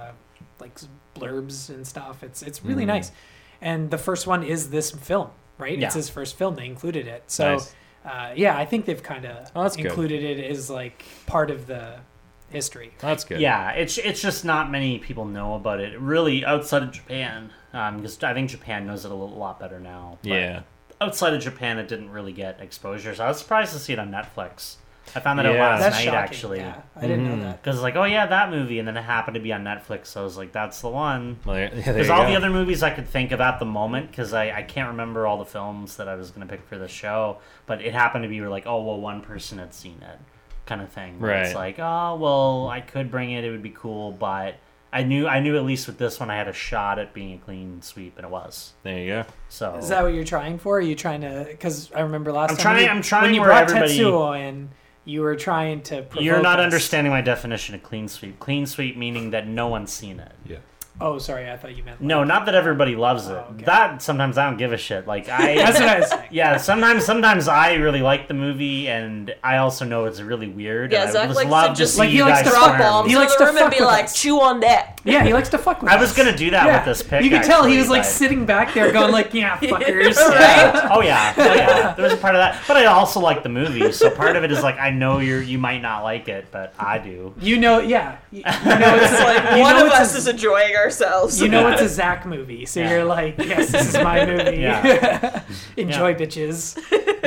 S3: blurbs and stuff. It's really nice. And the first one is this film, right?
S1: Yeah.
S3: It's his first film. They included it. So.
S2: Nice.
S3: Yeah, I think they've kind of
S2: Oh, that's good.
S3: included it as like part of the history.
S2: That's good.
S1: Yeah, it's just not many people know about it. Really, outside of Japan, because I think Japan knows it a lot better now. But
S2: Yeah.
S1: outside of Japan, it didn't really get exposure. So I was surprised to see it on Netflix. I found that out
S2: Yeah.
S1: last
S3: That's
S1: night,
S3: shocking.
S1: actually.
S3: Yeah, I didn't know that.
S1: Because like, oh yeah, that movie, and then it happened to be on Netflix. So I was like, that's the one.
S2: Well, there
S1: Because
S2: you
S1: all
S2: go.
S1: the other movies I could think of at the moment, because I can't remember all the films that I was going to pick for the show, but it happened to be like, oh, well, one person had seen it, kind of thing. Where It's
S2: Right.
S1: like, oh, well, I could bring it, it would be cool, but I knew at least with this one I had a shot at being a clean sweep, and it was.
S2: There you go.
S1: So
S3: Is that what you're trying for? Are you trying to? Because I remember last
S1: I'm
S3: time
S1: trying-
S3: when you,
S1: I'm trying
S3: when you
S1: where
S3: brought
S1: everybody-
S3: Tetsuo in, you were trying to.
S1: you're not
S3: provoke us.
S1: understanding my definition of clean sweep. Clean sweep meaning that no one's seen it.
S4: Yeah.
S3: Oh, sorry, I thought you meant.
S1: No, not that everybody loves it.
S3: Oh, okay.
S1: That sometimes I don't give a shit. Like
S3: That's what I was saying.
S1: Yeah, sometimes I really like the movie, and I also know it's really weird.
S5: Yeah,
S1: and
S5: Zach
S1: I would
S5: likes
S1: love
S5: to
S1: to
S5: just
S1: see
S3: Like, he
S1: you
S3: likes
S1: guys
S3: to
S5: drop
S1: swear.
S5: bombs
S3: He
S5: in
S3: likes
S5: the
S3: to
S5: room and
S3: fuck
S5: be
S3: with
S5: like,
S3: us.
S5: chew on that.
S3: Yeah, he likes to fuck with
S1: I
S3: us.
S1: was gonna do that
S3: Yeah.
S1: with this pick.
S3: You could tell he
S1: actually,
S3: was like
S1: but-
S3: sitting back there going like, "Yeah, fuckers."
S5: Right?
S1: Oh yeah, there was a part of that, but I also like the movie. So part of it is like I know you might not like it, but I do.
S3: You know, yeah. You know, it's
S5: Like,
S3: you
S5: one
S3: know
S5: of
S3: it's
S5: us
S3: a-
S5: is enjoying ourselves.
S3: You know
S1: Yeah.
S3: it's a Zach movie, so
S1: Yeah.
S3: you're like, yes, this is my movie.
S1: Yeah.
S3: Enjoy,
S1: Yeah.
S3: bitches.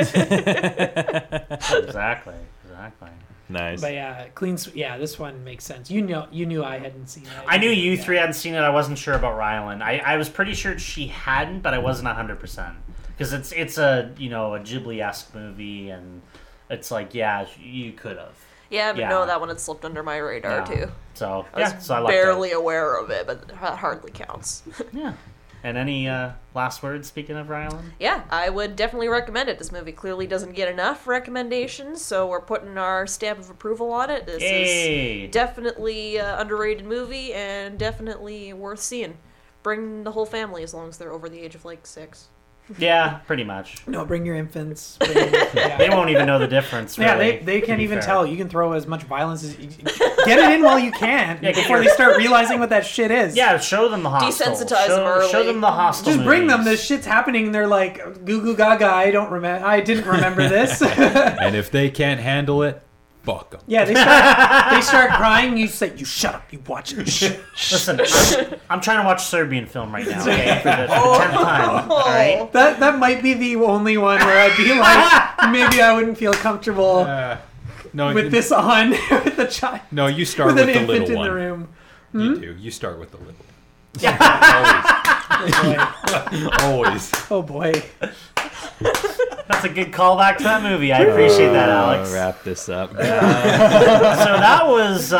S1: Exactly.
S2: Nice.
S3: But yeah, yeah, this one makes sense. You knew I hadn't seen it.
S1: I knew you
S3: Yeah.
S1: three hadn't seen it. I wasn't sure about Rylan. I was pretty sure she hadn't, but I wasn't 100% because it's a a Ghibli-esque movie, and it's like, yeah, you could have.
S5: Yeah, but no, that one had slipped under my radar too.
S1: So
S5: I was barely aware of it, but that hardly counts.
S1: Yeah. And any last words, speaking of Ryland?
S5: Yeah, I would definitely recommend it. This movie clearly doesn't get enough recommendations, so we're putting our stamp of approval on it. This is definitely an underrated movie and definitely worth seeing. Bring the whole family as long as they're over the age of, 6.
S1: Yeah, pretty much.
S3: No, bring your infants.
S1: They won't even know the difference, really.
S3: Yeah, they can't even tell. You can throw as much violence as you get it in while you can before they start realizing what that shit is.
S1: Yeah, show them the hostel.
S5: Desensitize them early.
S1: Show them the hostel.
S3: Just bring them. This shit's happening, and they're like, "Goo goo gaga." I didn't remember this.
S4: And if they can't handle it, fuck them.
S3: Yeah, they start crying. You say, "You shut up. You watch it."
S1: Listen, I'm trying to watch Serbian film right now. Okay, for the 10th time. All right.
S3: That might be the only one where I'd be like, maybe I wouldn't feel comfortable with this on with the child.
S4: No, you start
S3: with
S4: with
S3: an
S4: the
S3: infant
S4: little
S3: in
S4: one.
S3: the room.
S4: You do. You start with the little one. Always.
S3: Oh boy.
S1: That's a good callback to that movie. I appreciate that, Alex.
S2: Wrap this up.
S1: So that was,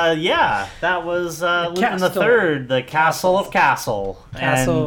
S1: Lupin the Third, the Castle of Castle. And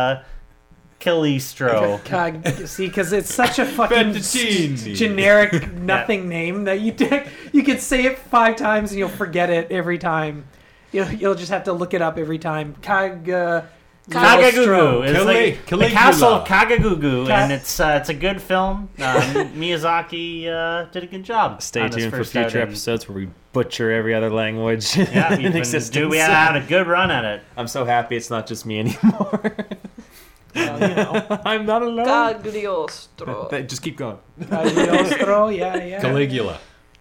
S1: Calistro.
S3: See, because it's such a fucking generic nothing name that you could say it 5 times and you'll forget it every time. You'll just have to look it up every time.
S1: Kagagugu. It's like the Castle of Kagagugu, and it's a good film. Miyazaki did a good job.
S2: Stay tuned for future episodes where we butcher every other language in existence.
S1: We had a good run at it.
S2: I'm so happy it's not just me anymore. I'm not alone.
S5: Cagliostro.
S2: Just keep going.
S3: Cagliostro, yeah.
S4: Caligula,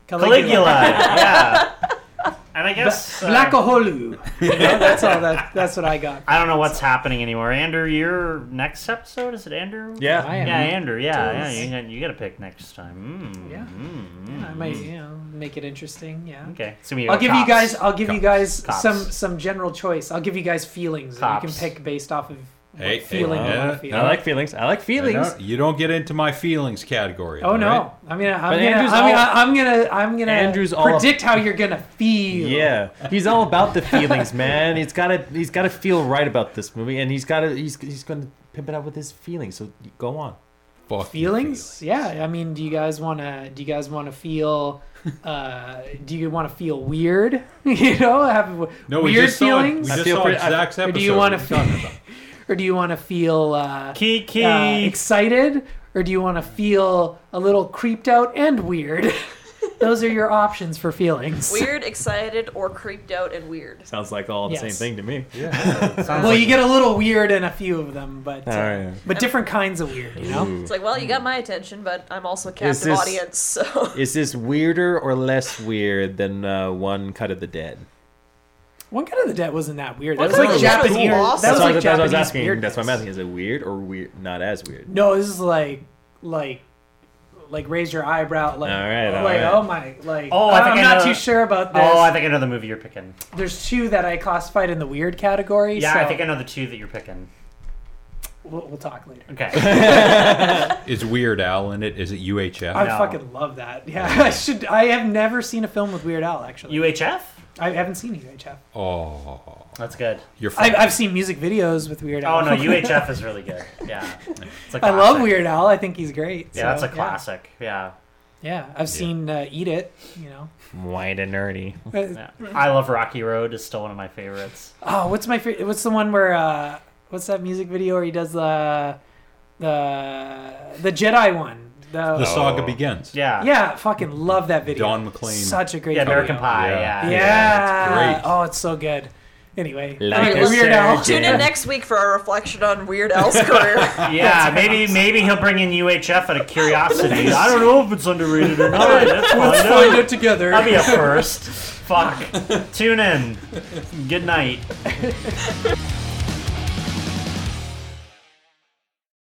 S1: yeah. And I guess
S3: Blackaholu. That's what I got.
S1: I don't know what's happening anymore. Andrew, your next episode, is it Andrew?
S2: Yeah.
S1: Andrew. Yeah. You got to pick next time.
S3: I might, make it interesting. Yeah.
S1: Okay. So
S3: I'll give you guys some general choice. I'll give you guys feelings that you can pick based off of. Feeling.
S2: I like feelings.
S4: You don't get into my feelings category.
S3: Oh no!
S4: Right?
S3: I'm gonna
S2: Andrew's
S3: predict how you're gonna feel.
S2: Yeah, he's all about the feelings, man. He's gotta feel right about this movie, and he's gonna pimp it out with his feelings. So go on.
S3: Feelings? Yeah. I mean, do you guys wanna feel? Do you want to feel weird? Have weird feelings?
S4: We just saw Zach's episode.
S3: Or do you want to feel? Or do you want to feel excited? Or do you want to feel a little creeped out and weird? Those are your options for feelings.
S5: Weird, excited, or creeped out and weird.
S2: Sounds like all the same thing to me.
S3: Yeah. You get a little weird in a few of them, but different kinds of weird,
S5: It's like, you got my attention, but I'm also a captive audience, so...
S2: Is this weirder or less weird than One Cut of the Dead?
S3: One Cut of the Dead wasn't that weird. That
S5: was like Japanese.
S2: That's what I was asking. That's what I'm asking. Is it weird or not as weird?
S3: No, this is like raise your eyebrow.
S2: All right.
S3: Oh my. I'm not too sure about this.
S1: Oh, I think I know the movie you're picking.
S3: There's 2 that I classified in the weird category.
S1: Yeah, I think I know the 2 that you're picking.
S3: We'll talk later.
S1: Okay.
S4: Is Weird Al in it? Is it UHF?
S3: I fucking love that. Yeah, I have never seen a film with Weird Al actually.
S1: UHF?
S3: I haven't seen UHF.
S4: Oh,
S1: that's good.
S3: I've seen music videos with Weird Al.
S1: Oh no, UHF is really good. Yeah, it's a
S3: I love Weird Al. I think he's great.
S1: Yeah, that's a classic. Yeah.
S3: Yeah, I've seen Eat It.
S2: White and nerdy.
S1: I Love Rocky Road is still one of my favorites.
S3: Oh, what's my favorite? What's the one where? What's that music video where he does the Jedi one?
S4: The Saga Begins.
S3: Yeah, fucking love that video.
S4: Don McLean.
S3: Such a great
S1: video.
S3: American
S1: Pie,
S3: yeah.
S4: It's great.
S3: Oh, it's so good. Anyway,
S5: Weird Al. Tune in next week for a reflection on Weird Al's career.
S1: Yeah, maybe he'll bring in UHF out of curiosity. I don't know if it's underrated or not.
S3: Let's find it together.
S1: That'll be a first. Fuck. Tune in. Good night.